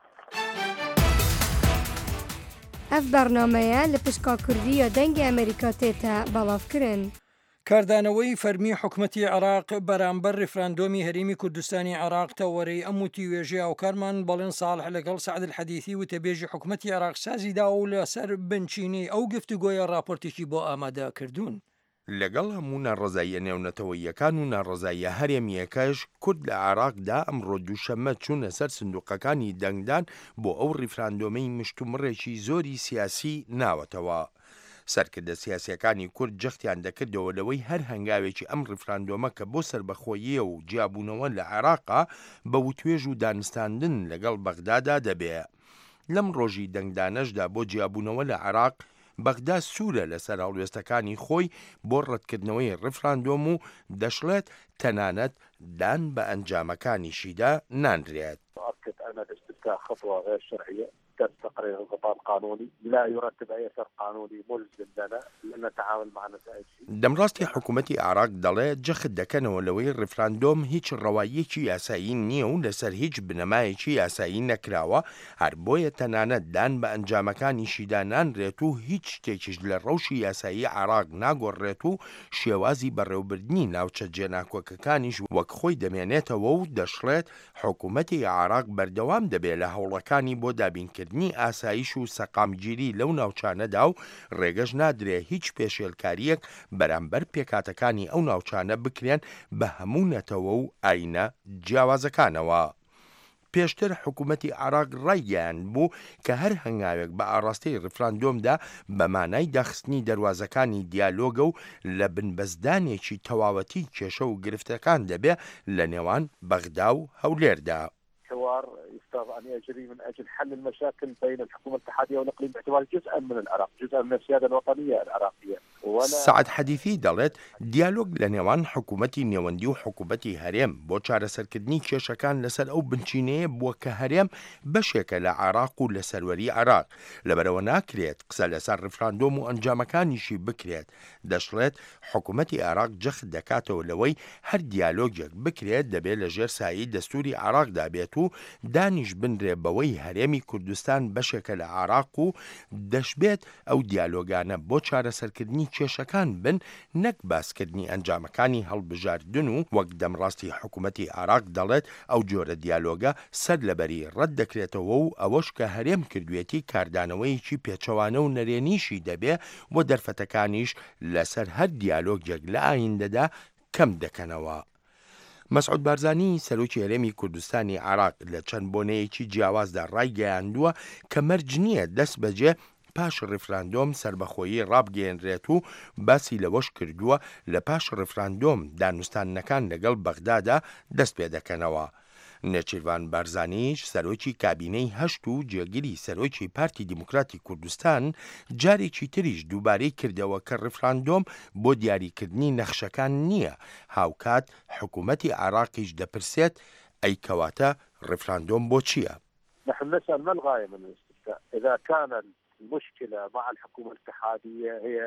ئەف بەرنامەیە لە پشکا کوردی یا دەنگی ئەمریکا تێتە بەڵاوکردن
کاردانەوەی فەرمی حکوومەتی عێراق بەرامبەر ڕێفراندۆمی هەرێمی کوردستانی عێراق تەوەرەی ئەم وتی وێژێ ئەوکارمان بەڵێن ساڵح لەگەڵ سەعد الحەدیثی وتەبێژی حکوومەتی عێراق سازیدا و لەسەر بنچینی ئەو گفتوگۆیە راپۆرتێکی بۆ ئامادەکردوون.
لەگەڵ هەموو ناڕزاییە نێونەتەوەیەکان و ناڕزاییە هەرێمیەکەش کورد لە عێراقدا ئەمڕۆ دووشەممە چوونە سەر سندوقەکانی دەنگدان بۆ ئەو ڕیفراندۆمەی مشتومڕێکی زۆری سیاسی ناوەتەوە. سەرکردە سیاسیەکانی کورد جەختیان دەکردەوە لەوەی هەر هەنگاوێکی ئەم ڕیفراندۆمە کە بۆ سربەخۆییە و جیابوونەوە لە عێراقا بە وتوێژ و دانستاندن لەگەڵ بەغدادا دەبێ. لەم ڕۆژی دەنگدانەشدا بۆ جیابوونەوە لە عێراق بەغدا سوورە لەسەر هەڵوێستەکانی خۆی بۆ ڕەتکردنەوەی ڕیفراندۆم و دەشڵێت تەنانەت دان بە ئەنجامەکانیشیدا نانرێت.
خطوة غير شرعية تم تقرير الخطاب القانوني لا يرتب أي أثر قانوني ملزم لنا لأن نتعامل مع نتائج.
دەمڕاستی حکوومەتی عێراق دەڵێ جەخت دەکەنەوە لەوەی ڕیفراندۆم هیچ ڕەوایەکی یاسایی نییە و لەسەر هیچ بنەمایەکی یاسایی نەکراوە هەر بۆیە تەنانەت دان بە ئەنجامەکانیشیدا نانرێت و هیچ شتێکیش لە ڕەوشی یاسایی عێراق ناگۆڕێت و شێوازی بەڕێوەبردنی ناوچە جێناکۆکەکانیش وەک خۆی دەمێنێتەوە و دەشڵێت حکوومەتی عێراق بەردەوام دەبێت لە هەوڵەکانی بۆ دابینکردنی ئاسایش و سەقامگیری لەو ناوچانەدا و ڕێگەش نادرێ هیچ پێشێلکاریەک بەرامبەر پێکاتەکانی ئەو ناوچانە بکرێن بە هەموو نەتەوە و ئاینە جیاوازەکانەوە. پێشتر حکوومەتی عێراق ڕایگەیان بوو کە هەر هەنگاوێک بە ئاڕاستەی ڕیفراندۆمدا بە مانای داخستنی دەواازەکانی دیالۆگە و لە بنبەستدانێکی تەواوەتی کێشە و گرفتەکان دەبێ لە نێوان بەغدا و هەولێردا.
حوار يفترض أن يجري من أجل حل المشاكل بين الحكومة الاتحادية والإقليم باعتباره جزءا من العراق، جزءا من السيادة الوطنية العراقية.
سعد حەدیثی دەڵێت دیالۆگ لە نێوان حکوومەتی نێوەندی و حکوومەتی هەرێم بۆ چارەسەرکردنی کێشەکان لەسەر ئەو بنچینەیە بووە کە هەرێم بەشێکە لە عێراق و لە سەروەری عێراق لەبەرەوە ناکرێت قسە لەسەر ڕیفراندۆم و ئەنجامەکانیشی بکرێت. دەشڵێت حکوومەتی عێراق جەخت دەکاتەوە لەوەی هەر دیالۆگێک بکرێت دەبێت لە ژێر سایی دەستوری عێراقدا بێت و دانیش بنرێ بەوەی هەرێمی کوردستان بەشێکە لە عێراق و دەشبێت ئەو دیالۆگانە بۆ چارەسەرکردنی کێشەکان بن نەک باسکردنی ئەنجامەکانی هەڵبژاردن و وەک دەمڕاستی حکوومەتی عێراق دەڵێت ئەو جۆرە دیالۆگە سەر لەبەری ڕەت دەکرێتەوە و ئەوەش کە هەرێم کردوێتی کاردانەوەیکی پێچەوانە و نەرێنیشی دەبێ بۆ دەرفەتەکانیش لەسەر هەر دیالۆگێک لە ئایندەدا کەم دەکەنەوە. مەسعود بارزانی سەرۆکی هەرێمی کوردستانی عێراق لە چەند بۆنەیەکی جیاوازدا ڕایگەیاندووە کە مەرج نییە دەست بەجێ پاش ڕیفراندۆم سربەخۆیی ڕابگەێنرێت و باسی لەوەش کردووە لە پاش ڕیفراندۆم دانوستانەکان لەگەڵ بەغدادا دەست پێ دەکەنەوە. نێچیروان بارزانیش سەرۆکی کابینەی هەشت و جێگیری سەرۆکی پارتی دیموکراتی کوردستان جارێکی تریش دووبارەی کردەوە کە ڕیفراندۆم بۆ دیاریکردنی نەخشەکان نییە. هاوکات حکوومەتی عێراقیش دەپرسێت ئەی کەواتە ڕیفراندۆم بۆ چییە؟
نحن نسأل ما الغاية من الاستفتاء؟ إذا كان المشكلة مع الحكومة الاتحادية هي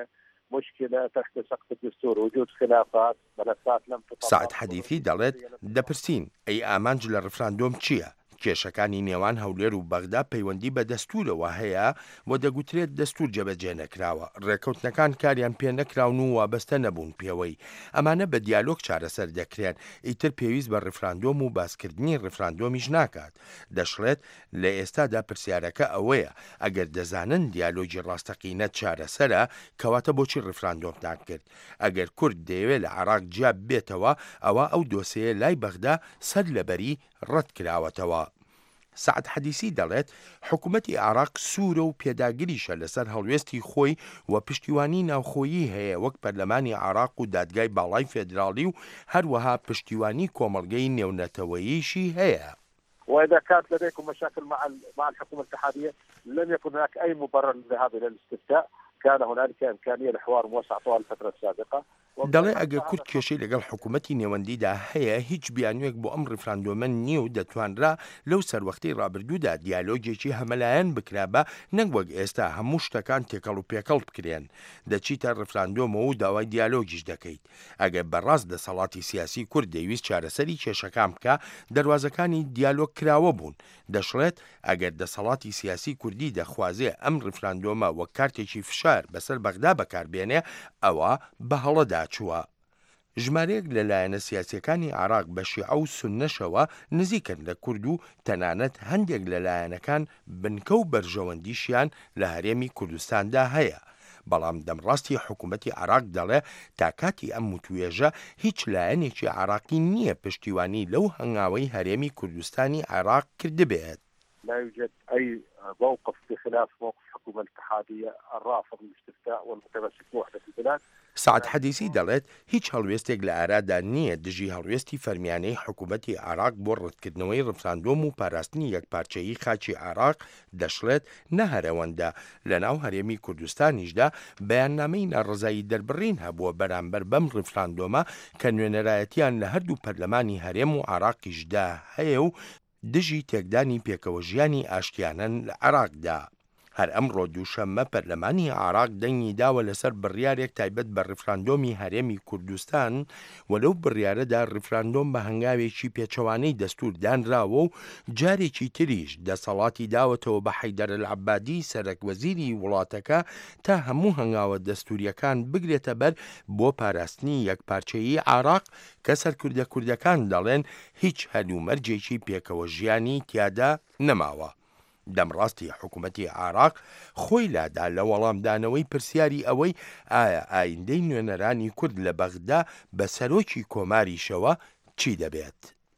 مشكله تحت سقف الدستور، وجود خلافات ملفات لم تطرح.
سعد حەدیثی دەڵێت دەپرسین ئەی ئامانج لە ڕفراندۆم چییە؟ کێشەکانی نێوان هەولێر و بەغدا پەیوەندی بە دەستورەوە هەیە و دەگوترێت دەستور جێبەجێ نەکراوە، ڕێکەوتنەکان کاریان پێ نەکراون و وابەستە نەبوون پێوەی. ئەمانە بە دیالۆگ چارەسەر دەکرێن، ئیتر پێویست بە ڕفراندۆم و باسکردنی ڕفراندۆمیش ناکات. دەشڵێت لە ئێستادا پرسیارەکە ئەوەیە ئەگەر دەزانن دیالۆگی ڕاستەقینە چارەسەرە کەواتە بۆچی ڕفراندۆم ناکرد. ئەگەر کورد دەیەوێت لە عێراق جیاب بێتەوە ئەوە ئەو دۆسەیە لای بەغدا سەر لەبەری ڕەت کراوەتەوە. سعد حەدیثی دەڵێت حکوومەتی عێراق سوورە و پێداگریشە لەسەر هەڵوێستی خۆی و پشتیوانی ناوخۆیی هەیە وەک پەرلەمانی عێراق و دادگای باڵای فێدراڵی و هەروەها پشتیوانی کۆمەڵگەی نێونەتەوەییشی هەیە.
وإذا كانت لديكم مشاكل مع مع الحكومة الاتحادية لم يكن هناك أي مبرر للذهاب إلى الاستفتاء، كان هنالك إمكانية لحوار موسع طوال الفترة السابقة.
دەڵێ ئەگەر کورد کێشەی لەگەڵ حکوومەتی نێوەندیدا هەیە هیچ بیانوێک بۆ ئەم ڕفراندۆمە نییە و دەتوانرا لەو سەروەختی ڕابردوودا دیالۆگێکی هەمەلایەن بکرا بە نەک وەک ئێستا هەموو شتەکان تێکەڵ و پێکەڵ بکرێن. دەچیتە ڕفراندۆمەوە و داوای دیالۆگیش دەکەیت. ئەگەر بەڕاست دەسەڵاتی سیاسی کورد دەویست چارەسەری کێشەکان بکە دەواازەکانی دیالۆگ کراوە بوون. دەشڵێت ئەگەر دەسەڵاتی سیاسی کوردی دەخوازێ ئەم ڕفراندۆمە وەک کارتێکی فشار بەسەر بەغدا بەکاربێنێ ئەوە بە هەڵەدا چووە. ژمارەیەک لەلایەنە سیاسیەکانی عێراق بە شیعە و سوننەشەوە نزیکن لە کورد و تەنانەت هەندێک لەلایەنەکان بنکە و بەرژەوەندیشیان لە هەرێمی کوردستاندا هەیە. بەڵام دەمڕاستی حکوومەتی عێراق دەڵێ تا کاتی ئەم متوێژە هیچ لایەنێکی عێراقی نییە پشتیوانی لەو هەنگاوەی هەرێمی کوردستانی عێراق کردبێت.
لا يوجد أي موقف بخلاف موقف الحكومة الاتحادية الرافض للاستفتاء والمتمسك بوحدة البلاد.
سعد حەدیثی دەڵێت هیچ هەڵوێستێک لە ئارادا نییە دژی هەڵوێستی فەرمیانەی حکوومەتی عێراق بۆ ڕەتکردنەوەی ڕفراندۆم و پاراستنی یەکپارچەیی خاچی عێراق. دەشڵێت نەهەرەوەندە لە ناو هەرێمی کوردستانیشدا بەیاننامەی ناڕزایی دەربڕین هەبووە بەرامبەر بەم ڕفراندۆمە کە نوێنەرایەتیان لە هەردوو پەرلەمانی هەرێم و عێراقیشدا هەیە و دژی تێکدانی پێکەوە ژیانی ئاشتیانەن لە عێراقدا. هەر ئەمڕۆ دووشەممە پەرلەمانی عێراق دەنگی داوە لەسەر بڕیارێک تایبەت بە ڕفراندۆمی هەرێمی کوردستان و لەو بڕیارەدا ڕفراندۆم بە هەنگاوێکی پێچەوانەی دەستور دانراوە و جارێکی تریش دەسەڵاتی داوەتەوە بە حەیدەر العەبادی سەرۆکوەزیری وڵاتەکە تا هەموو هەنگاوە دەستوریەکان بگرێتە بەر بۆ پاراستنی یەکپارچەیی عێراق کە سەرکوردە کوردەکان دەڵێن هیچ هەلومەرجێکی پێکەوە ژیانی تیادا نەماوە. دەمڕاستی حکوومەتی عێراق خۆی لادا لە وەڵامدانەوەی پرسیاری ئەوەی ئایا ئایندەی نوێنەرانی کورد لە بەغدا بە سەرۆکی کۆماریشەوە چی دەبێت؟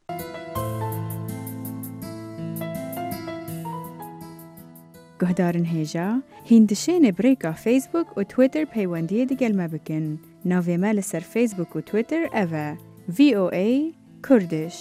گهدارن هێژا هیندشێنێ برێکا فیسبوک و تویتر پەیوەندیە دەگەلمە بکەن. ناوێمە لەسەر فیسبوک و تویتر ئەڤە ڤی ئۆ ئەی کوردش.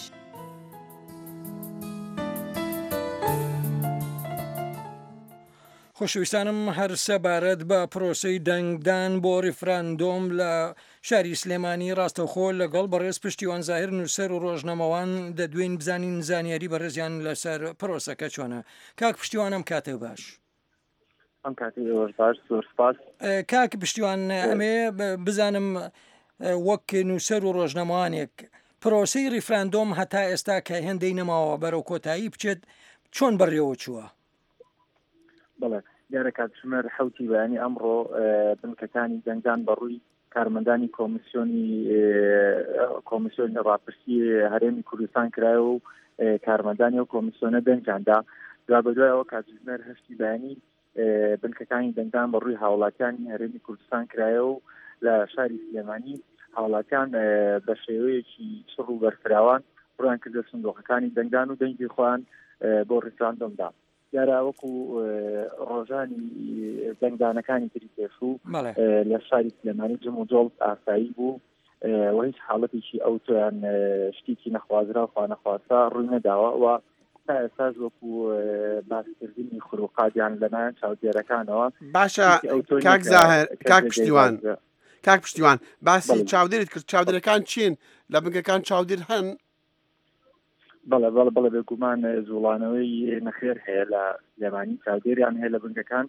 خۆشەویستانم هەر سەبارەت بە پرۆسەی دەنگدان بۆ ڕیفراندۆم لە شاری سلێمانی ڕاستەوخۆ لەگەڵ بەڕێز پشتیوان زاهر نووسەر و ڕۆژنەمەوان دەدوێن بزانین زانیاری بەڕێزیان لەسەر پرۆسەکە چۆنە. کاک پشتیوانم کاتێ باش.
ئەم کاتی ئێوەش باش زۆر سپاس.
کاک پشتیوان ئەمێ بزانم وەک نووسەر و ڕۆژنەمەوانێک پرۆسەی ڕیفراندۆم هەتا ئێستا کە هێندەی نەماوە بەرەو کۆتایی بچێت چۆن بەڕێوە چووە؟
بەڵێ دیارە کاتژمێر حوتی بەیانی ئەمڕۆ بنکەکانی دەنگدان بەڕووی کارمەندانی کۆمیسیۆنی کۆمیسیۆنی ڕاپرسی هەرێمی کوردستان کرایە و کارمەندانی و کۆمیسیۆنە دەنگداندا دوا بەدوایەوە کاتژمێر هەشتی بەیانی بنکەکانی دەنگدان بەڕووی هاوڵاتیانی هەرێمی کوردستان کرایە و لە شاری سلێمانی هاوڵاتیان بە شێوەیەکی سڕ و بەرفراوان ڕوان کردە سندوقەکانی دەنگدان و دەنگی خۆیان بۆ ڕیفراندۆمدا. دیارە وەکو ڕۆژانی دەنگدانەکانی تری پێشوو لە شاری سلێمانی جم و جۆڵ ئاسایی بوو و هیچ حاڵەتێکی ئەو تۆیان شتێکی نەخوازرا و خوا نەخواستا ڕووی نەداوە و تا ئێستاش وەکو باسکردنی خروقاتیان لەلایەن چاودێرەکانەوە.
باشە کاک زاهر کاک پشتیوان کاک پشتیوان باسی چاودێریت کرد. چاودێرەکان چین لە بنکەکان چاودێر هەن؟
بەڵێ بەڵێ بەڵێ بێگومان زوڵانەوەی نەخێر هەیە لە سلێمانی چاودێریان هەیە لە بنکەکان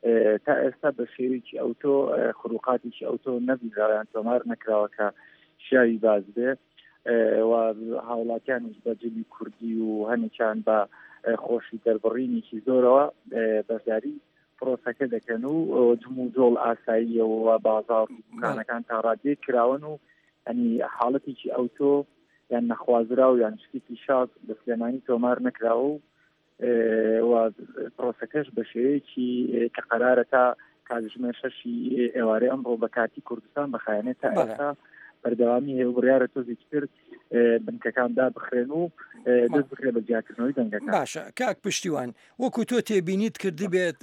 تا ئێستا بە شێوەیەکی ئەوتۆ خروقاتێکی ئەوتۆ نەبیراویان تۆمار نەکراوە کە شیاوی باز بێ و هاوڵاتیانش بە جلی کوردی و هەنێکیان بە خۆشی دەربڕینێکی زۆرەوە بەشداری پرۆسەکە دەکەن و جم و جۆڵ ئاساییەوە بازار دوکانەکان تا ڕادێ کراون و ئەنی حاڵەتێکی ئەوتۆ یان نەخوازرا و یان شتێکی شاد بە سلێمانی تۆمار نەکراوە و و پرۆسەکەش بە شێوەیەکی کە قەرارە تا کاتژمێر شەشی ئێوارەی ئەمڕۆ بە کاتی کوردستان بەخایەنێت تا ئێستا بەردەوامی هەیە و بڕیارە تۆزێکی تر بنکەکاندا بخرێن و دەست بخرێ بە جیاکردنەوەی دەنگەکان.
باشە کاک پشتیوان وەکو تۆ تێبینیت کردی بێت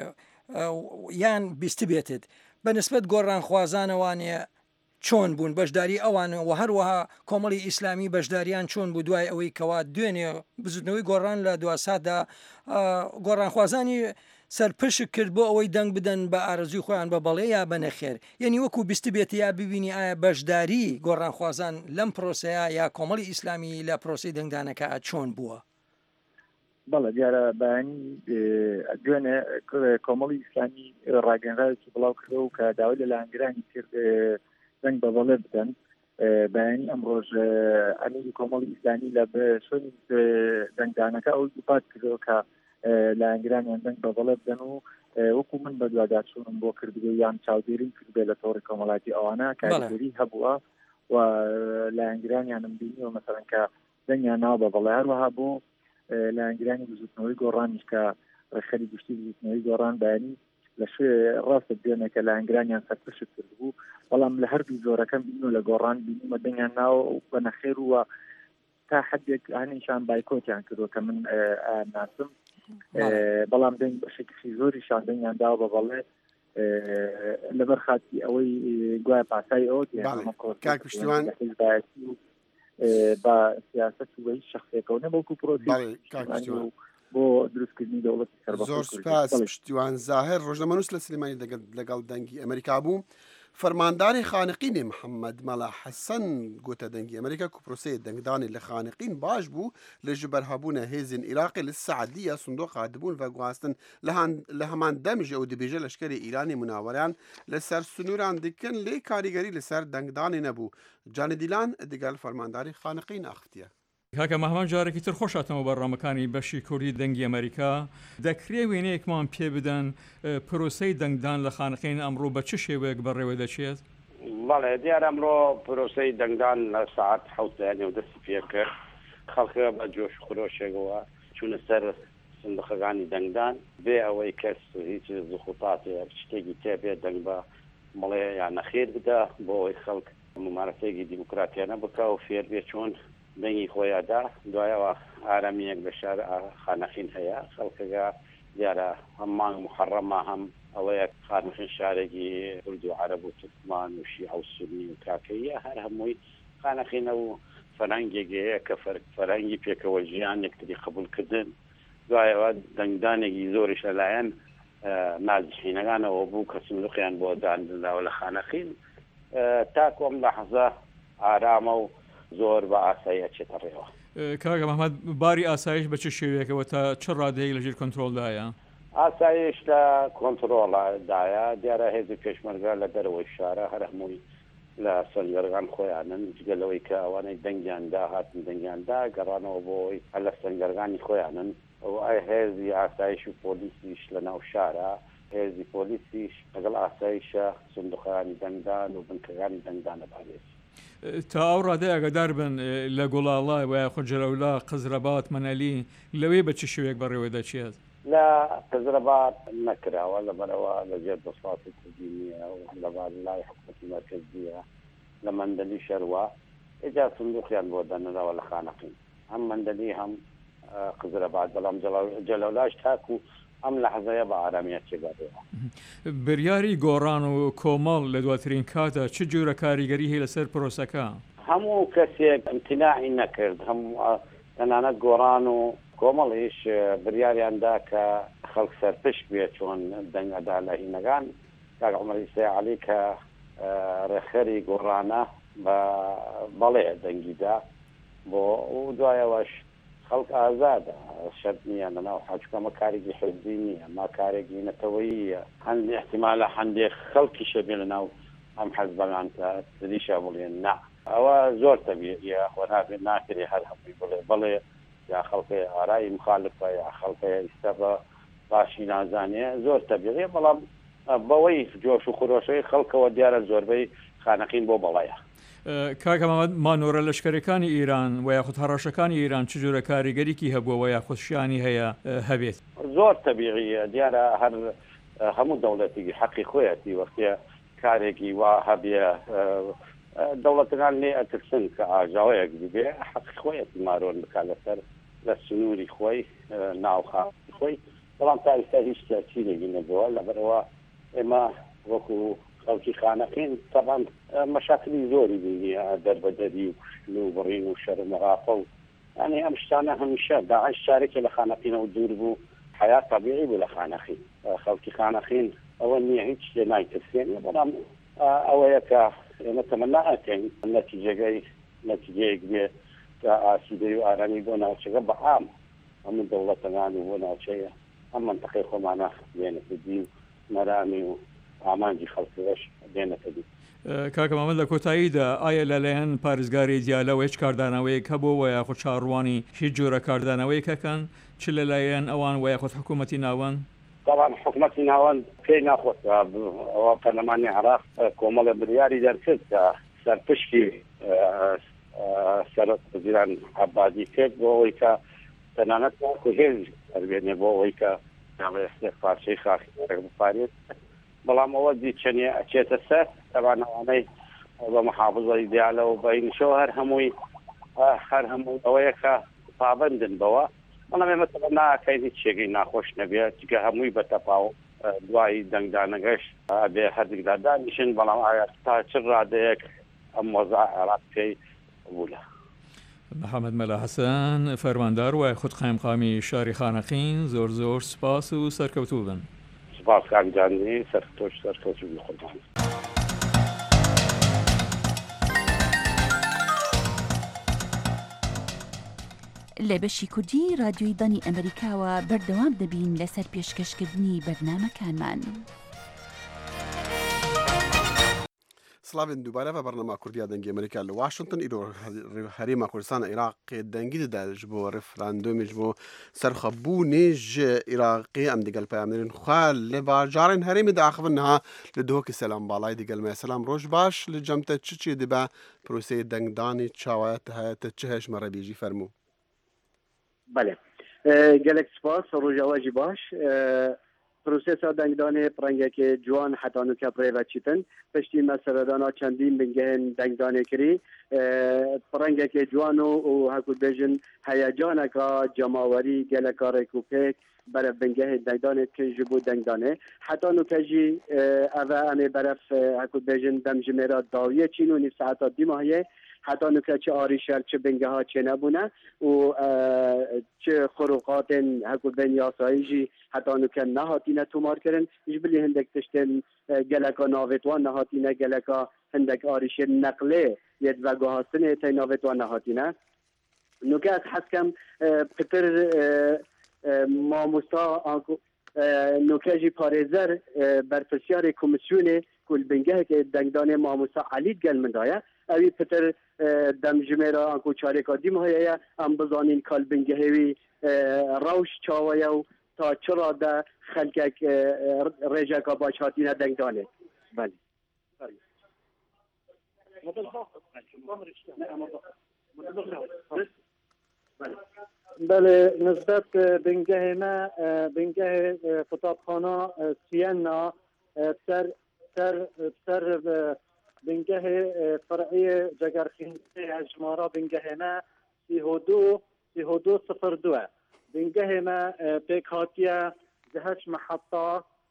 یان بیستی بێتت بەنسبەت گۆڕانخوازانەوانێ چۆن بوون بەشداری ئەوانە و هەروەها کۆمەڵی ئیسلامی بەشداریان چۆن بوو دوای ئەوەی کەوا دوێنێ بزودنەوەی گۆڕان لە دواسادا گۆڕانخوازانی سەرپشک کرد بۆ ئەوەی دەنگ بدەن بە ئارەزوی خۆیان بە بەڵێ یا بە نەخێر یعنی وەکو بیستی بێت یا ببینی ئایا بەشداری گۆڕانخوازان لەم پرۆسەیە یا کۆمەڵی ئیسلامی لە پرۆسی دەنگدانەکە چۆن بووە؟
بەڵێ دیارە بەیانی دوێنێ کۆمەڵی ئیسلامی ڕاگەنراوێکی بڵاو کردەوە و کە داوای لە لایەنگرانی کرد دەنگ بە بەڵێ بدەن بەیانی ئەمڕۆژ ئەمیری کۆمەڵی ئیسلامی لە شوێنی دەنگدانەکە ئەو دووپات کردەوە کە لایەنگرانیان دەنگ بە بەڵێ بدەن و وەکو من بە دوواداچوونم بۆ کردبێ یان چاودێریم کردبێ لە تۆڕی کۆمەڵاتی ئەوانە کاریگەری هەبووە و لایەنگرانیانم بینیەوە مەسەڵەن کە دەنگیان ناو بە بەڵێ هەروەها بۆ لایەنگرانی بزوتنەوەی گۆڕانیش کە ڕێخەری گشتی بزوتنەوەی گۆڕان بەیانی لە شوێ ڕاستە دوێنێکە لایەنگرانیان سەرپشت کرد بوو بەڵام لە هەردوو زۆرەکەم بین و لە گۆڕان بینیمە دەنگیان ناوە بە نەخێر وە تا حدێک هەنیشان بایکۆتیان کردووە کە من ناسم بەڵام دەنگ بەشێکی زۆری شان دەنگیان داوە بە بەڵێ لەبەر خاتی ئەوەی گوایە پاسای ئەوە
کاک پشتیوان
بە سیاست وی شخصیەکەەوە نەبەڵکو پرۆسی بۆ دروستکردنی دەوڵەتی سەربەخۆ
زۆر سپاس پشتیوان زاهر ڕۆژنەمەنووس لە سلێمانی لەگەڵ دەنگی ئەمریکا بوو فەرمانداری خانقینێ محەممەد مەلا حەسەن گوتە دەنگی ئەمریکا کو پرۆسەیە دەنگدانی لە خانقین باش بوو لە ژبەرهەبوونە هێزین عێراقی لە سەعدیە سندۆق هاتبوون بە گواستن لە هەمان دەمژە و دەبێژە لەشکری ئیرانی مناوەریان لەسەر سنووران دیکن لێ کاریگەری لەسەر دەنگدانی نەبوو جانی دیلان دیگەل فەرمانداری خانقین ئاختیە
کاکە مەهمان جارێکی تر خۆشاتەوە بەڕامەکانی بەشی کوردی دەنگی ئەمریکا دەکرێ وێنەیەکمان پێ بدەن پرۆسەی دەنگدان لە خانقین ئەمڕۆ بە چ شێوەیەک بەڕێوە دەچێت؟
بەڵێ دیارە ئەمڕۆ پرۆسەی دەنگدان لە ساعت حوتیانێ و دەستی پێ کرد خەڵکە بە جۆش خرۆشێکەوە چوونە سەر سندوقەکانی دەنگدان بێ ئەوەی کەس هیچ زوخوتاتێ شتێکی تێبێ دەنگ بە مڵێ یان نەخێر بدە بۆ ئەوەی خەڵک ممارەسەیەکی دیموکراتیانە بکە و فێر بێ چۆن دەنگی خۆیادا دوایەوە ئارامیەک لە شار خانەخین هەیە خەڵکەکە دیارە هەم مانگ محەڕەمە هەم ئەوەیە خانەخین شارێکی کورد و عەرەب و تورکمان و شیعە و سونی و کاکەیە هەر هەمووی خانەخینە و فەرهەنگێکەیە کە فەرهەنگی پێکەوە ژیان یەکتری قبولکردن دوایەوە دەنگدانێکی زۆریش لەلایەن نازحینەکانەوە بوو کە سندوقیان بۆ دانراوە لە خانەخین تاکو ئەم لەحەزە ئارامە و زۆر بە ئاساییە چێتە ڕێوە.
کاکە مەحمەد باری ئاسایش بە چه شێوەیەکەوە تا چه ڕادەیەک لەژێر کۆنتڕۆلدایە؟
ئاسایش لە کۆنتڕۆڵدایە دیارە هێزی پێشمەرگە لە دەرەوەی شارە هەر هەمووی لە سەنگەرگان خۆیانن جگەلەوەی کە ئەوانەی دەنگیاندا هاتن دەنگیاندا گەڕانەوە بۆی هەر لە سەنگەرگانی خۆیانن ئەو ئای هێزی ئاسایش و پۆلیسیش لە ناو شارە هێزی پۆلیسیش لەگەڵ ئاسایشە سندوقەکانی دەنگدان و بنکەکانی دەنگدانە پارێزی
تا ئەو ڕادەیە ئەگەدار بن لە گوڵاڵا وایە خۆجەرەولا قزرەبات مەنەلی لەوێ بە چ شێوەیەک بەڕێوە دەچێت
لە قزرەبات نەکراوە لەبەرەوە لەژێر دەسڵاتی کوردی نییە و لەبار لای حکومەتی مەرکەزیە لە مەندەلی شەروە ئێجا سندوقیان بۆ دەنراوە لە خانەقین هەم مەندەلی هەم قزرەبات بەڵام جەلەولاش تاکو ئەم لە حەزەیە بە ئارامیە چێگەڕێەوە
بریاری گۆڕان و کۆمەڵ لە دواترین کاتە چ جۆرە کاریگەری هەیە لەسەر پرۆسەکە؟
هەموو کەسێک ئەمتیناعی نەکرد هەموو تەنانەت گۆڕان و کۆمەڵیش بریاریاندا کە خەڵک سەرپشت بێت چۆن دەنگەدا لە هینەکان کاک عومەری سەیعەلی کە ڕێخەری گۆڕانە بە بەڵێ دەنگیدا بۆ و دوایەوەش خەڵک ئازادە شەرت نییە لەناو حاکومە کارێکی حزبی نییە ما کارێکی نەتەوەییە هەندێک احتیمالە هەندێک خەڵکی شەبێ لەناو ئەم حەزبەکان دریشە بڵێن نا ئەوە زۆر تەبیعیە خۆ نابێت ناکرێ هەر هەمووی بڵێ بڵێ یا خەڵکی ئارایی مخالفە یا خەڵکی ئیستا بە باشی نازانێ زۆر تەبیعیە بەڵام بەوەی جۆش و خۆشەی خەڵکەوە دیارە زۆربەی خانەقین بۆ بەڵایە
کاکە مامەد مانۆرە لەشکەرەکانی ئیران و یاخود هەڕەشەکانی ئیران چ جۆرە کاریگەریکی هەبووەوە یا خۆشیانی هەیە هەبێت
زۆر تەبیعیە دیارە هەر هەموو دەوڵەتێکی حەقی خۆیەتی وەختە کارێکی وا هەبێ دەوڵەتەکان لێ ئەترسن کە ئاژاوەیەک ببێ حەقی خۆیەتی مارۆن بکات لەسەر لە سنووری خۆی ناوخاوی خۆی بەڵام تا ئێستا هیچ تەسیرێکی نەبووە لەبەرەوە ئێمە وەکو خەڵکی خانەقین تەبان مەشاکلی زۆری بینی دەربەدەری و کوشتن و بڕین و شەرم و غافە و یعنی ئەم شتانە هەمیشە داعش شارێکە لە خانەقینەوە دوور بوو حیات طبیعی بوو لە خانەقین خەڵکی خانەقین ئەوە نییە هیچ لێ نایترسێنێ بەڵام ئەوەیە کە ئێمە تەمەنا ئەکەین نەتیجەگەی نەتیجەیەک بێ کە ئاسوودەی و ئارامی بۆ ناوچەکە بە عام هەموو دەوڵەتەکان و بۆ ناوچەیە ئەم منتەقەی خۆمانە بێنێتە دی و مەرامی و ئامانجی خەڵکیش بێنێتە دی
کاکە مامەد لە کۆتاییدا ئایا لەلایەن پارێزگاری دیالەوە هیچ کاردانەوەیەک هەبووە یاخود چاڕوانی هیچ جۆرە کاردانەوەیەکەکەن چ لەلایەن ئەوان و یاخود حکوومەتی ناوەن
طبعا حکوومەتی ناوەن پێی ناخۆت ئەوە پەرلەمانی عراق کۆمەڵە بریاری دەرکرد کە سەرپشتی سەرۆک وەزیران عەبادی کرد بۆ ئەوەی کە تەنانەت هێز هەربێنێ بۆ ئەوەی کە پارچەی خاکی بپارێت بەڵام ئەوە دی چەندێ ئەچێتە سەر طبعا ئەوانەی بە محافظەی دیالە و بەینشەوە هەر هەمووی هەر هەموو ئەوەیە کە پابەندن بەوە بەڵام ئێمە ناکەین هیچ شتێکی ناخۆش نەبێت چکە هەمووی بە تەپاو دوای دەنگدانەگەشت بێ هەردێکدا دانیشن بەڵام ئایا تا چ ڕادەیەک ئەم وەزع عێراق پێی بوولە
محەممەد مەلا حەسەن فەرماندار وای خود قایمقامی شاری خانەقین زۆر زۆر سپاس و سەرکەوتوو بن
سپاس کاکجانی سەرکەوتۆش سەرکەوتوی خۆتان
لە بەشی کوردی رادیۆی دانی ئەمریکاوە بەردەوام دەبین لەسەر پێشکەشکردنی بەرنامەکانمان.
سلاوین دووبارە بە بەرنامە کوردیا دەنگی ئەمریکا لە واشنگتن ئیرۆ هەرێما کوردستانە عێراقی دەنگی دەداش بۆ ڕفراندۆمیش بۆ سەرخەبوونیش عێراقی ئەم دیگەل پەیامێنن خوا لە باژارên هەرێمی داخبنها لە دۆکی سەلام باڵای دیگەلمە سەلام ڕۆژ باش لە جەمتە چچی دەبە پرۆسەی دەنگدانی چاوایەت هەیەتە چ هێشمەڕە بێژی فەرموو
بله gelek spas rojawajî baş prosesa dengdanê pirengekê ciwan hetanûka pirêve çîtin piştî meseledana çendîn bingehên dengdanê kirî pirengekê ciwan û hekûbêjin heyecaneka cemawerî geleka rêkûpêk beref bingehê dengdanê dikin ji bo dengdanê hetanûka jî ev em ê beref hekûbêjin dem ji mêra dawiyê çîn û nîv saeta dîmahiyê hetanûka çi arîşer çi bingeha çênebûne û çi xurûqatên hekûbên yasayî jî hetanûka nehatîne tûmarkirin ji bilî hindek tiştên geleka navê wan nehatîne geleka hindek arîşên neqlê yê veguhastinê tê navê wan nehatîne nûke ez hez kem pitir mamosta nûke jî parêzer berpirsiyarê komisyonê ku li bingehekê dengdanê mamosta Elî gel min daye evî pitir demjimêra anku çarêka dîm heye em bizanîn kalbingehê wî rewş çawaye û ta çira de xelkek rêjeka baş hatîne dengdanê belî
بله نسبت بنگه ما بنگه کتابخانه سینا سر سر سر بنگه فرعی جگرخینی اجمارا بنگه ما سی و دو سی و دو صفر دو بنگه ما پیکاتیه دهش محطه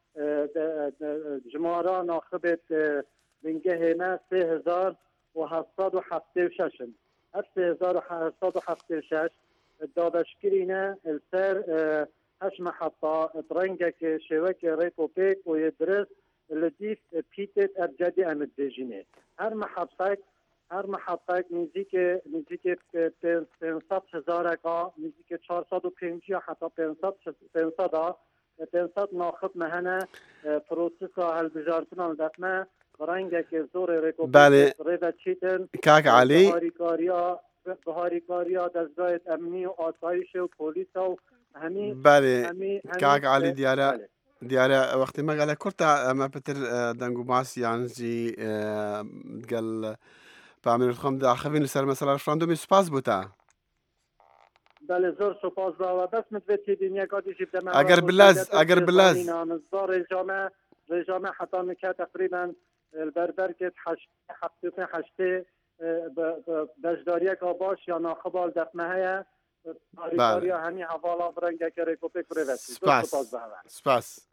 جمارا ناخبت بنگه ما سه هزار و هفتصد و هفتاد و شش سه هزار و هفتصد و هفتاد و شش دادشگرینه السر هش محطه ترنگک شوک ریکوپیک و یدرس لدیف پیتت ابجدی امد بجینه هر محطه هر محطه نزدیک نزدیک پانصد هزار کا نزدیک چهارصد و پنجاه حتی پانصد پانصد ناخد مهنه پروسس هالبجارتنا دفمه رنگه که زور رکوب ریو چیتن
کاک علی
بهاریکاریا بهاریکاریا دستگاه امنی و آسایش و پلیس و همه
بله کاک علی دیاره دیاره وقتی ما قال كرتا ما بتر دنگو باس يعني جي قال بعمل الخم ده خفين سر مثلا رفراندوم سپاس بوتا
بله زور سپاس با بس متوت دنیا قاعد جبت ما
اگر بلاز اگر بلاز
نظار الجامعه الجامعه حتى مكا تقريبا البربر كت حشت حقته حشته بجداريه كباش یا ناخبال دفمه هيا بله همین حوالا برنگه که ریکوپیک پریوتی
سپاس سپاس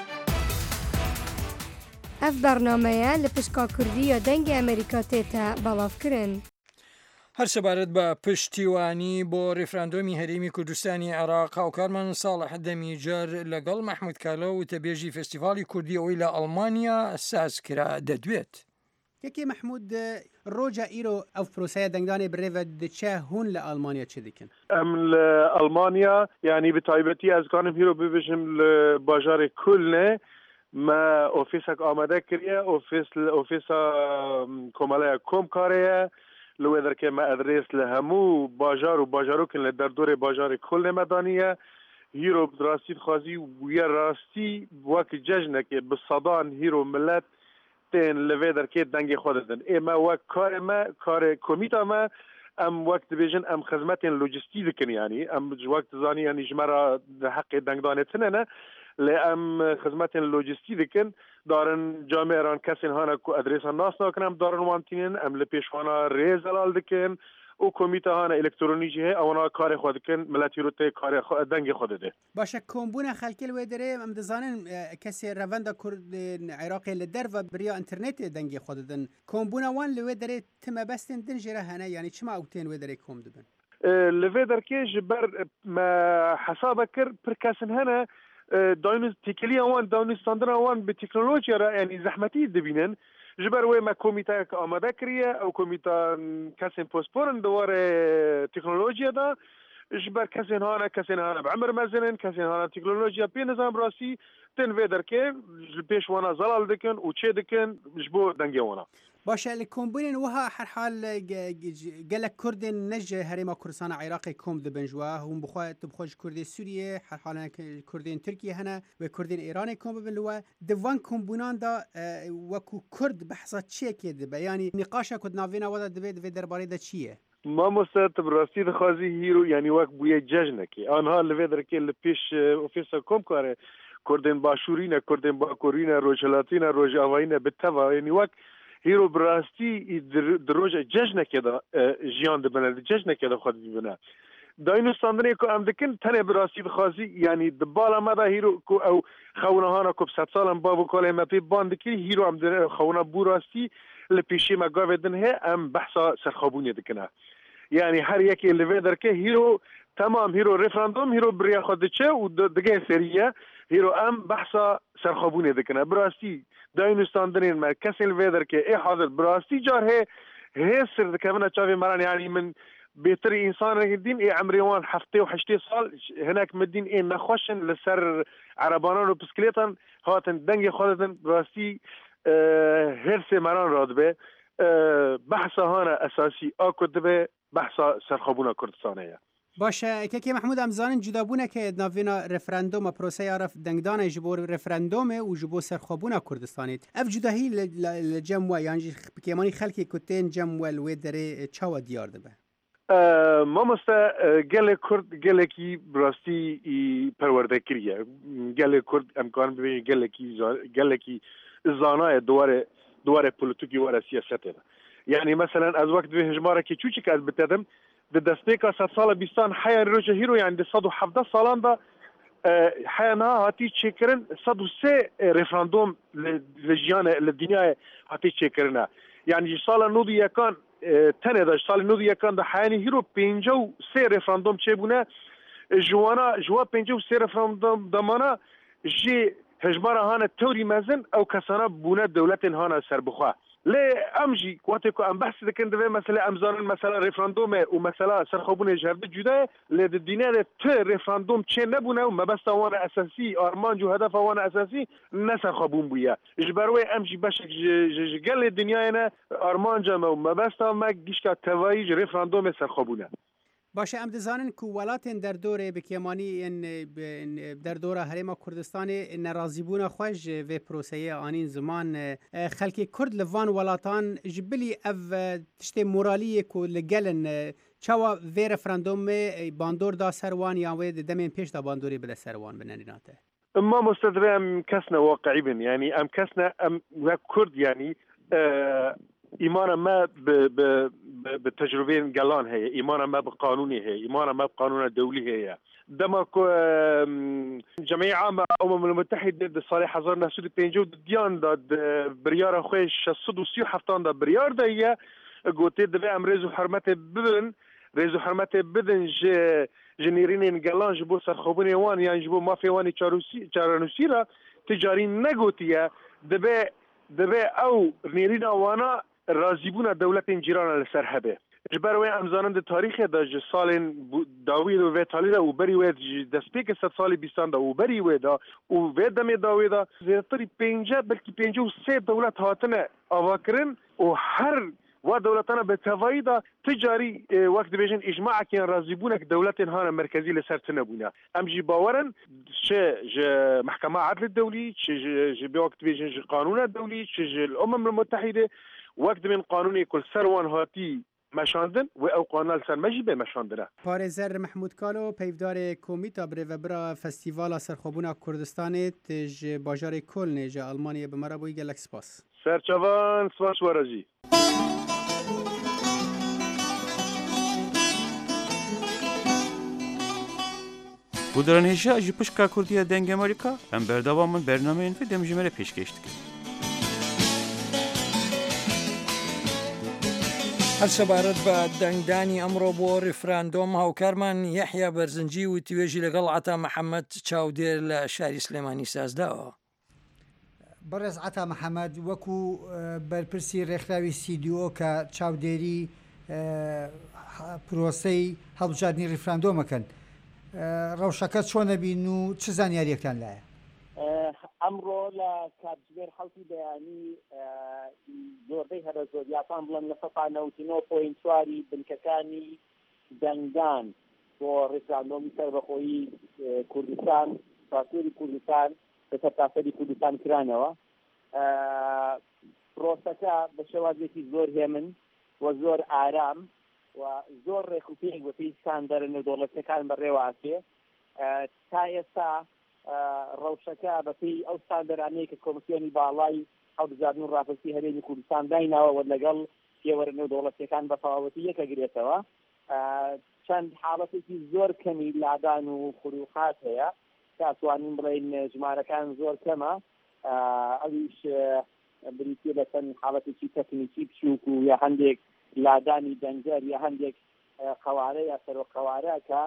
اف برنامه لپشکا کردی یا دنگ امریکا تیتا بلاف کرن
هەر سەبارەت بە پشتیوانی بۆ ڕێفراندۆمی هەرێمی کوردستانی عێراق هاوکارمان ساڵح دەمیجار لەگەڵ مەحموود کالە و تەبێژی فستیڤالی کوردی ئەوەی لە ئەڵمانیا ساز کرا دەدوێت.
یەکێ مححمود ڕۆژە ئیرۆ ئەو پرۆسەیە دەنگدانی برێڤە دچە هون لە ئەڵمانیا چ دکن؟
ئەم لە ئەڵمانیا یعنی بەتایبەتی ئەزگانم هیرۆ ببژم لە باژارێ کولنێ ما ئۆفیسێک ئامادە کردە ئۆفیس ئۆفیسا کۆمەڵەیە کۆمکارەیە لەوێ دەرکێ مە ئەدرێس لە هەموو باژار و باژارۆکن لە دەردۆرێ باژارێ کولنێ مەدانیە هیرۆ ڕاستی خوازی ویە ڕاستی وەک جەژنێکێ بسەدان هیرۆ ملەت تێن لەوێ دەرکێت دەنگی خۆ دەدەن ئێمە وەک کارێمە کارێ کۆمیتامە ئەم وەک دەبێژن ئەم خزمەتێن لۆجستی دکن ینی ئەم وەک دزانی ینی ژمارە حەقی دەنگدانێتنەنە لێ ئەم خزمەتێن لۆجستی دکن دارن جامێران کەسێن هانە کو ئەدرێسان ناس ناکەم دارن وانتینن ئەم لە پێشوانە ڕێزەلال دکن و کۆمیتە هانە ئلکترۆنیکی هەیە ئەوەنا کارێ خۆ دکن ملەتی ڕوتێ کارێ دەنگی خۆ دەدێ
باشە کۆمبوونە خەلکی لێ دەرێ ئەم دەزانن کەسێ ڕەڤەندە کورد عێراقی لە دەرڤە بریا ئینترنێتێ دەنگی خۆ دەدەن کۆمبوونە وان لەوێ دەرێت تمە بەستن دنجێرە هەنە ینی چما ئەوتێن وێ دەرێ کۆم دەبن
لەوێ دەرکێ ji ber حسابە کرد پر کەسن هەنە داینوز تیکلیە وان داونستاندنا وان بە تکنۆلۆژیا را ینی زەحمەتی دەبینن ji ber wê me komîteyek amade kiriye ew komîta kesên posporin diwarê teknolojiya da ji ber kesên hane kesên hane bi emir mezinin kesên hane teknolojiya pê nizam rastî tên vê derkê ji pêş wana zelal dikin û çê dikin ji bo dengê wana
باشە لە کۆمبوونên وها هەرحال gelek Kurdên ne ji herêma Kurdistana Iraqê kom dibin ji we hûn bixwe tu bixwe ji Kurdê Sûriyê herhalek Kurdên Tirkiye hene ve Kurdên Îranê kom bibin li we di van kombûnan da wekû Kurd behsa çêkê dibe yanî nîqaşa ku navêna we de dibe divê derbarê de çi ye
mamoste tu bi rastî dixwazî hîro yanî wek bûye cejnekê anha li vê derkê li pêş ofîsa komkarê Kurdên Başûrî ne Kurdên Bakurî ne Rojhilatî ne Rojavayî ne bi teva yanî wek هیرو براستی دروژ جشنکه دا جیان دبنه جشنکه دا خود دبنه داینستاندنی که ام دکن تنه براستی بخوازی یعنی دبالا مدا هیرو کو او خونه هانا کو صد سالم بابو کاله مپی باندکی هیرو ام در خونه براستی لپیشی مگاو دن هه ام بحثا سرخابونی دکنه یعنی هر یکی لوی درکه هیرو تمام هیرو رفراندوم هیرو بریا خود چه و دگه سریه هیرو ام بحثا سرخابونی دکنه براستی داینستاندنین ما کسی لوی درکه ای حاضر براستی جار هه هه سر دکمنا چاوی مران یعنی من بهتر انسان دین ای عمریوان هفته و هشت سال هناك مدین ای نخوشن لسر عربانان و بسکلیتان هاتن دنگ خودتن براستی هر سه مران راد به بحثا هانا اساسی آکد به بحثا سرخابونا کردستانه
باشه که محمود امزان جدا بونه که ناوینا رفراندوم پروسه عرف دنگدان جبور رفراندوم و جبو سرخابونا کردستانی اف جداهی لجمع یعنی بکیمانی خلکی کتین جمع و دره چاو دیار دبه
ما مستا گل کرد گل کی براستی پرورده کریه گل کرد امکان ببینی گل کی گل کی زانای دواره دواره پلیتیکی و سیاسته یعنی مثلا از وقت به هجماره که چوچی که از بتدم د دستیکا صد سال بیستان حیا روجه هیرو یعنی د صد و هفده سالان دا حیانا هاتی چکرن صد و سه رفراندوم لجیان لدنیا هاتی چکرنه یعنی سال نودی یکان تنه دا سال نودی یکان دا حیانی هیرو پنجه و سه رفراندوم چه بونه جوانا جوا پنجه و سه رفراندوم دمانا جی هجمارا هانه توری مزن او کسانا بونه دولت هانه سربخواه لێ ئەمژی کاتێک ئەم بەس دەکەن دەبێ مەسلە ئەمزانن مەسەلا ڕێفراندۆمە و مەسەلا سەرخۆبوونی ژەردە جودایە لێ ددینێ ت ڕێفراندۆم چێ نەبوونە و مەبەستە وانە ئەساسی ئارمانج و هەدەفە وانە ئەساسی نەسەرخۆبوون بووە ji ber wê em jî beşek ji gelê dinyayê ne armanca me û mebesta me gişka tevayî ji rêferandomê serxwebûne.
باشه ام دزانن کو ولاتên derdorê bi kêmanî yên derdora Herêma Kurdistanê nerazîbûna xwe ji vê proseyê anîn ziman xelkê Kurd li van welatan ji bilî ev tiştê moraliyê ku li gelin çawa vê referandumê bandor da ser wan yan wê di demên pêş da bandorê bide ser wan binenînate.
ما مستدري ام كسنا واقعي بن يعني ام كسنا ام كرد يعني آه ايمانا ما بتجربين قلان هي ايمانا ما بقانوني هي ايمانا ما بقانون الدولي هي دما جمعيه عامه الامم المتحده صالح حزر نسود بينجو ديان داد بريار خويش صد وسبعة دا بريار دا هي قلت دبي ام ريزو حرمته بدن ريزو حرمته بدن ج جنيرين قلان جبو سرخوبوني وان يعني جبو مافيا واني چارنوسيرا تجاري نگوتيه دبي دبي او نيرين وانا رازيبونا دولتين جيران لسر هبه جبر وی امزانند تاریخ دا ج سالن داوید و ویتالی دا و بری وید دسپیک ست سالی بیستان دا و بری وید دا و وید دمی داوید دا زیادتری پنجه بلکی پنجه و سه دولت هاتنه آواکرن و هر و دولتانا به توایی دا تجاری وقت بیشن اجماع کن رازیبونک دولتین هانا مرکزی لسرتنه بونه ام جی باورن چه ج محکمه عدل الدولی چه ج بوقت بیشن ج قانون الدولی چه ج الامم المتحده وقت من قانونی کل سروان هاتی مشاندن و او قانون سر مجیب مشاندنه.
پارێزەر محمود کالو پەیوەدارê کۆمیتا birêvebira Festîvala Serxwebûna Kurdistanê ji bajarê Kolnê ji Almanyê bi me re bûyî gelek spas.
Serçavan spas werazî.
Bu direnişe ji pişka Kurdiya deng Amerîka em berdewamên bernameyên vê demjimere pêşkêş dikin.
هەر سەبارەت بە دەنگدانی ئەمڕۆ بۆ ڕێفراندۆم هاوکارمان یەحیا بەرزنجی و توێژی لەگەڵ عەتا محەممەد چاودێر لە شاری سلێمانی سازداوە.
بەڕێز عەتا محەممەد وەکو بەرپرسی ڕێکخراوی سیدیۆ کە چاودێری پرۆسەی هەڵبژاردننی ڕێفراندۆمەکەن ڕەوشەکە چۆنە بین و چ زانیاریەکان لایە؟
ئەمڕۆ لە کاتژمێر حەوتی بەیانی زۆربەی هەرە زۆریاتان بڵێن لە سەدا نەوتنەوە پۆین چواری بنکەکانی دەنگدان بۆ ڕێفراندۆمی سەربەخۆیی کوردستان پاسپۆری کوردستان بە سەرتاسەری کوردستان کرانەوە پرۆسەکە بە شێوازێکی زۆر هێمن و زۆر ئارام و زۆر ڕێکوپێک بە پێی ساندەرە نێودەوڵەتیەکان بەڕێوەهاتێ تا ئێستا ڕەوشەکە بەپێی ئەو ساندەرانەیە کە کۆمسیۆنی باڵای هەڵبژاردن و ڕاپەرسی هەرێمی کوردستان دایناوە لەگەڵ پێوەرە نێودەوڵەتیەکان بەتەواوەتی یەکەگرێتەوە چەند حاڵەتێکی زۆر کەمی لادان و خروخات هەیە کاتوانین بڵێن ژمارەکان زۆر کەمە ئەویش بریتێ لە چەند حاڵەتێکی تەکنیکی بچووک و یا هەندێک لادانی دەنجەر یا هەندێک قەوارە یا سەرۆ قەوارە کە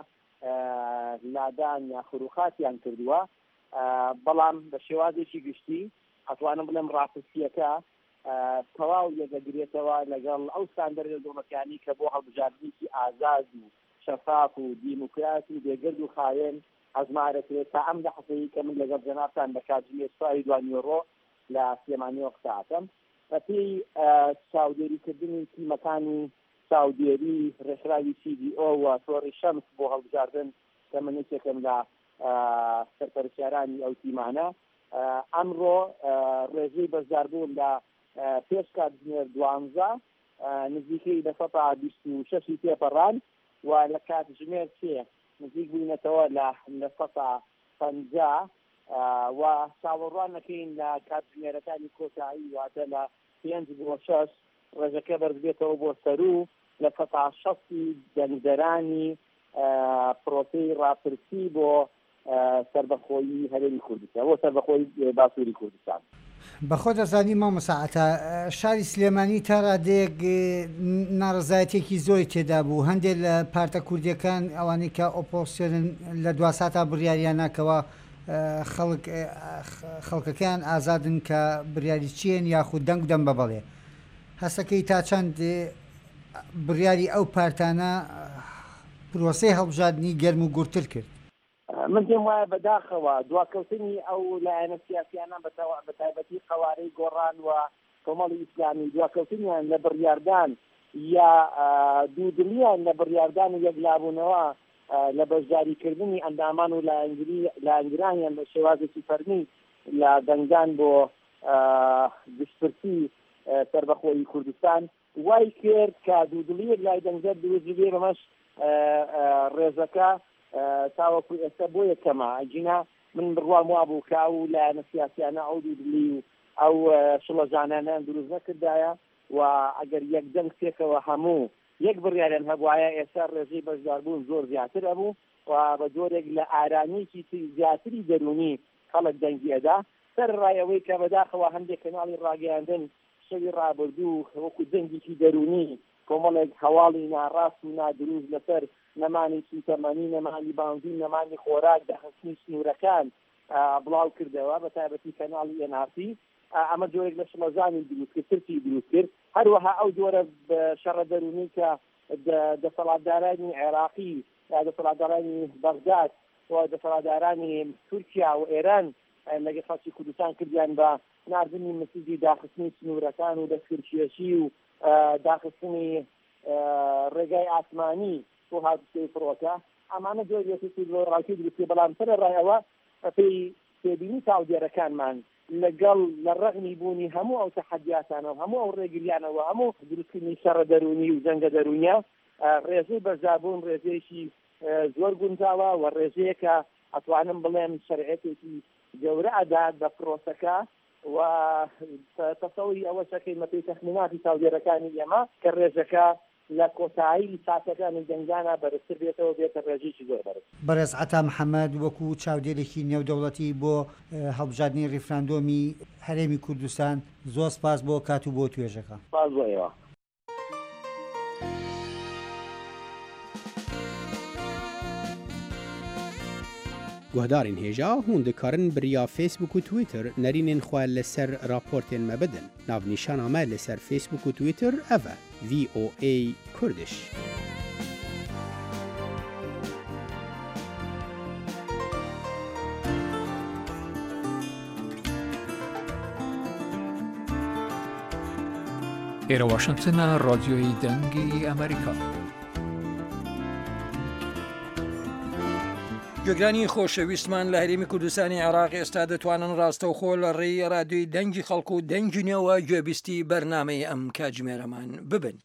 لادان یا خروخاتیان کردووە بەڵام بە شێوازێکی گشتی ئەتوانم بڵێم ڕاپرسیەکە تەواو یەکەگرێتەوە لەگەڵ ئەو ساندەرە دەوڵەتیانی کە بۆ هەڵبژاردنێکی ئازاد و شەفاف و دیموکراسی و بێگرد و خاوێن هەزمارەکرێت تا ئەم دەحەزەیە کە من لەگەڵ جەنابتان بە کاتژمێر سواری دوانیۆڕۆ لە سلێمانیەوە قساتم بەپێی چاودێریکردنی تیمەکانی چاودێری ڕێکخراوی سی دی ئۆ و تۆڕی شەمس بۆ هەڵبژاردن کە من یەکێکم لە سەرپەرشتیارانی ئەو تیمانە ئەمڕۆ ڕێژەی بەشداربوون لە پێش کاتژمێر دوانزە نزیکەی لە سەدا بیست و شەشی تێپەڕان و لە کاتژمێر سێ نزیک بووینەتەوە لە سەدا پەنجا و چاوەڕوان نەکەین لە کاتژمێرەکانی کۆتایی واتە لە پێنج بۆ شەش ڕێژەکە بەرز بێتەوە بۆ سەر و لە سەدا شەشی دەنگدەرانی پرۆسەی ڕاپرسی بۆ سەربەخۆیی هەرێمی کوردستان بۆ سەربەخۆیی باسووری کوردستان
بەخۆ دەزانی مامۆساعەتە شاری سلێمانی تا ڕادەیەک ناڕزایەتێکی زۆری تێدا بوو هەندێک لە پارتە کوردیەکان ئەوانەی کە ئۆپۆسیۆن لە دوا ساتە بڕیاریان ناکەوە خەڵکەکان ئازادن کە بڕیاری چیەن یاخود دەنگ دەم بە بەڵێ هەسەکەی تا چەند بڕیاری ئەو پارتانە پرۆسەی هەڵبژاردننی گەرم و گورتر کرد.
من پێم وایە بەداخەوە دواکەوتنی ئەو لایەنە سیاسیانە بە تایبەتی قەوارەی گۆڕان و کۆمەڵی ئیسلامی دواکەوتنیان لە بڕیاردان یا دوودلیان لە بڕیاردان و یەکلابوونەوە لە بەشداریکردنی ئەندامان و لاینگرانیان بە شێوازێکی فەرمی لە دەنگدان بۆ گشتپرسی سەربەخۆیی کوردستان وای کرد کە دوودلیەک لای دەنگدەر دروست بێ بەمەش ڕێزەکە تاوەکو ئێستا بۆ یەکەمە ئەجینا من بڕوام وا بوو کە ئەو لایەنە سیاسیانە ئەو دوودلی و ئەو شڵەجانانیان دروست نەکردایە و ئەگەر یەک دەنگ سێکەوە هەموو یەک بڕیاریان هەبوایە ئێستا ڕێژەی بەشداربوون زۆر زیاتر هەبوو و بە جۆرێک لە ئارامێکی زیاتری دەرونی خەڵک دەنگی ئەدا سەر ڕایەوەی کە بەداخەوە هەندێک کەناڵی ڕاگەیاندن شەوی ڕابردوو وەکو دەنگێکی دەرونی کۆمەڵێک هەواڵی ناڕاست و نادروست لەسەر نەمانی سوتەمەنی نەمانی بانزین نەمانی خۆراک داخستنی سنوورەکان بڵاو کردەوە بە تایبەتی کەناڵی ئێناسی ئەمە جۆرێک لە شڵەزانی دروستکرد ترکی دروست کرد هەروەها ئەو جۆرە شەڕە دەرونی کە دەسەڵاتدارانی عێراقی یا دەسەڵاتدارانی بەغداد و دەسەڵاتدارانی تورکیا و ئێران لەگەڵ خەڵکی کوردستان کردیان بە ناردنی مسیجی داخستنی سنوورەکان و دەستکردکێشی و داخستنی ڕێگای ئاسمانی بۆ هاتوچەی فڕۆکە ئەمانە جۆرێکی ڕاکی دروستی بەڵام سەر ڕایەوە پێی پێبینی تاودێرەکانمان لەگەڵ لە ڕەغمی بوونی هەموو ئەو تەحەدیاتانەوە هەموو ئەو ڕێگریانەوە هەموو دروستکردنی شەڕە دەرونی و جەنگە دەرونیە ڕێژەی بەرزابوون ڕێژەیەکی زۆر گونجاوە و ڕێژەیە کە ئەتوانم بڵێم شەرعەتێکی گەورە ئەدات بە پرۆسەکە و تەسەوری ئەوە شەکەی مەپەی تەخمیناتی تاودێرەکانی ئێمە کە ڕێژەکە لە کۆتایی ساتەکانی جەنگانە بەرزتر بێتەوە بێتە ڕێژێکی زۆر بەرز.
بەڕێز عەتا محەممەد وەکو چاودێرێکی نێودەوڵەتی بۆ هەڵبژاردننی ڕیفراندۆمی هەرێمی کوردستان زۆر سپاس بۆ کات و بۆ توێژەکە.
سپاس بۆ ئێوە.
گوهدارین هێژا هون دikarin biriya Facebook û Twitter nerînên xwe li ser raportên me bidin. Navnîşana me li ser Facebook û Twitter ev e V O A Kurdish.
ئێرە واشنگتنە ڕادیۆی دەنگی ئەمریکا.
گوێگرانی خۆشەویستمان لە هەرێمی کوردستانی عێراق ئێستا دەتوانن ڕاستەوخۆ لە ڕێی رادیۆی دەنگی خەڵکو و دەنگینەوە گوێبیستی بەرنامەی ئەم کاتژمێرەمان ببن.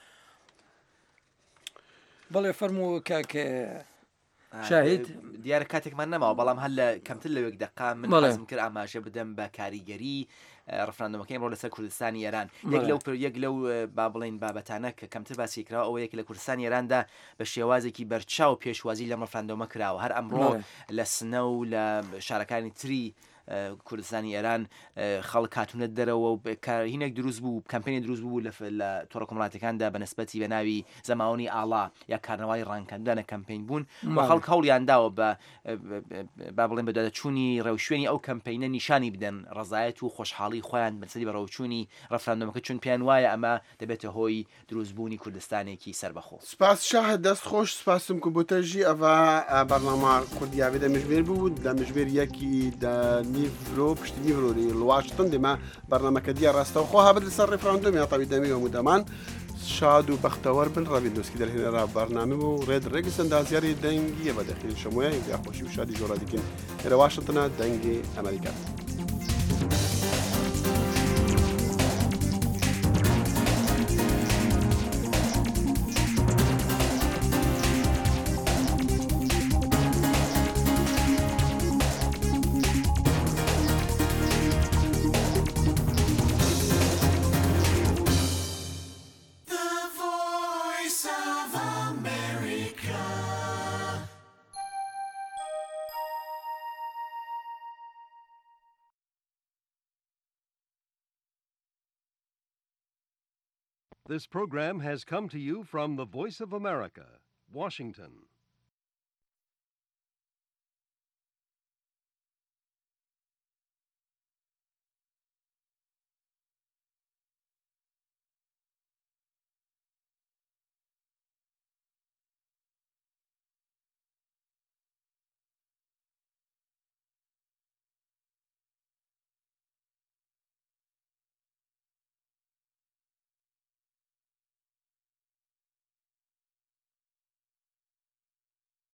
بەڵێ فەرموو کاکە شاهید
دیارە کاتێکمان نەماوە بەڵام هەر لە کەمتر لە وەک دەقا من حەزم کرد ئاماژە بدەم بە کاریگەری ڕفراندۆمەکەی ڕۆ لەسەر کوردستانی ئێران یەک لەو یەک لەو با بڵێن بابەتانە کە کەمتر باسی کراوە ئەوە یەک لە کوردستانی ئێراندا بە شێوازێکی بەرچاو پێشوازی لەم ڕفراندۆمە کراوە هەر ئەمڕۆ لە سنە و لە شارەکانی تری کوردستانی ئێران خەڵک هاتوونە دەرەوە و هینێک دروست بوو کەمپێنی دروست بوو لە تۆڕە کۆمەڵاتەکاندا بە نسبەتی بە ناوی زەماوەنی ئاڵا یا کارنەوەی ڕانکاندنە کەمپین بوون و خەڵک هەوڵیان داوە بە با بڵێن بە دادەچوونی ڕێوشوێنی ئەو کەمپینە نیشانی بدەن ڕزایەت و خۆشحاڵی خۆیان بەسەری بە ڕێوچوونی ڕەفراندۆمەکە چون پێیان وایە ئەمە دەبێتە هۆی دروستبوونی کوردستانێکی سەربەخۆ.
سپاس شاهد دەست خۆش سپاسم کو بۆ تەژی ئەڤە بەرنامە کوردیاوێ دەمژمێر بوو دەمژمێر یەکی نیڤرۆ پشتی نیڤرۆری لواشتن دێمە بەرنامەکە دیە ڕاستەوخۆ هابێت لەسەر ڕێفراندۆم یا تاوی دەمی و مودەمان شاد و بەختەوەر بن ڕەوی دۆسکی دەرهێنەرا بەرنامە و ڕێد ڕێگی سەندازیاری دەنگیە بە دەخین شەموویە یا خۆشی و شادی جۆرا دیکن لە واشنگتنە دەنگی ئەمریکا.
This program has come to you from the Voice of America, Washington.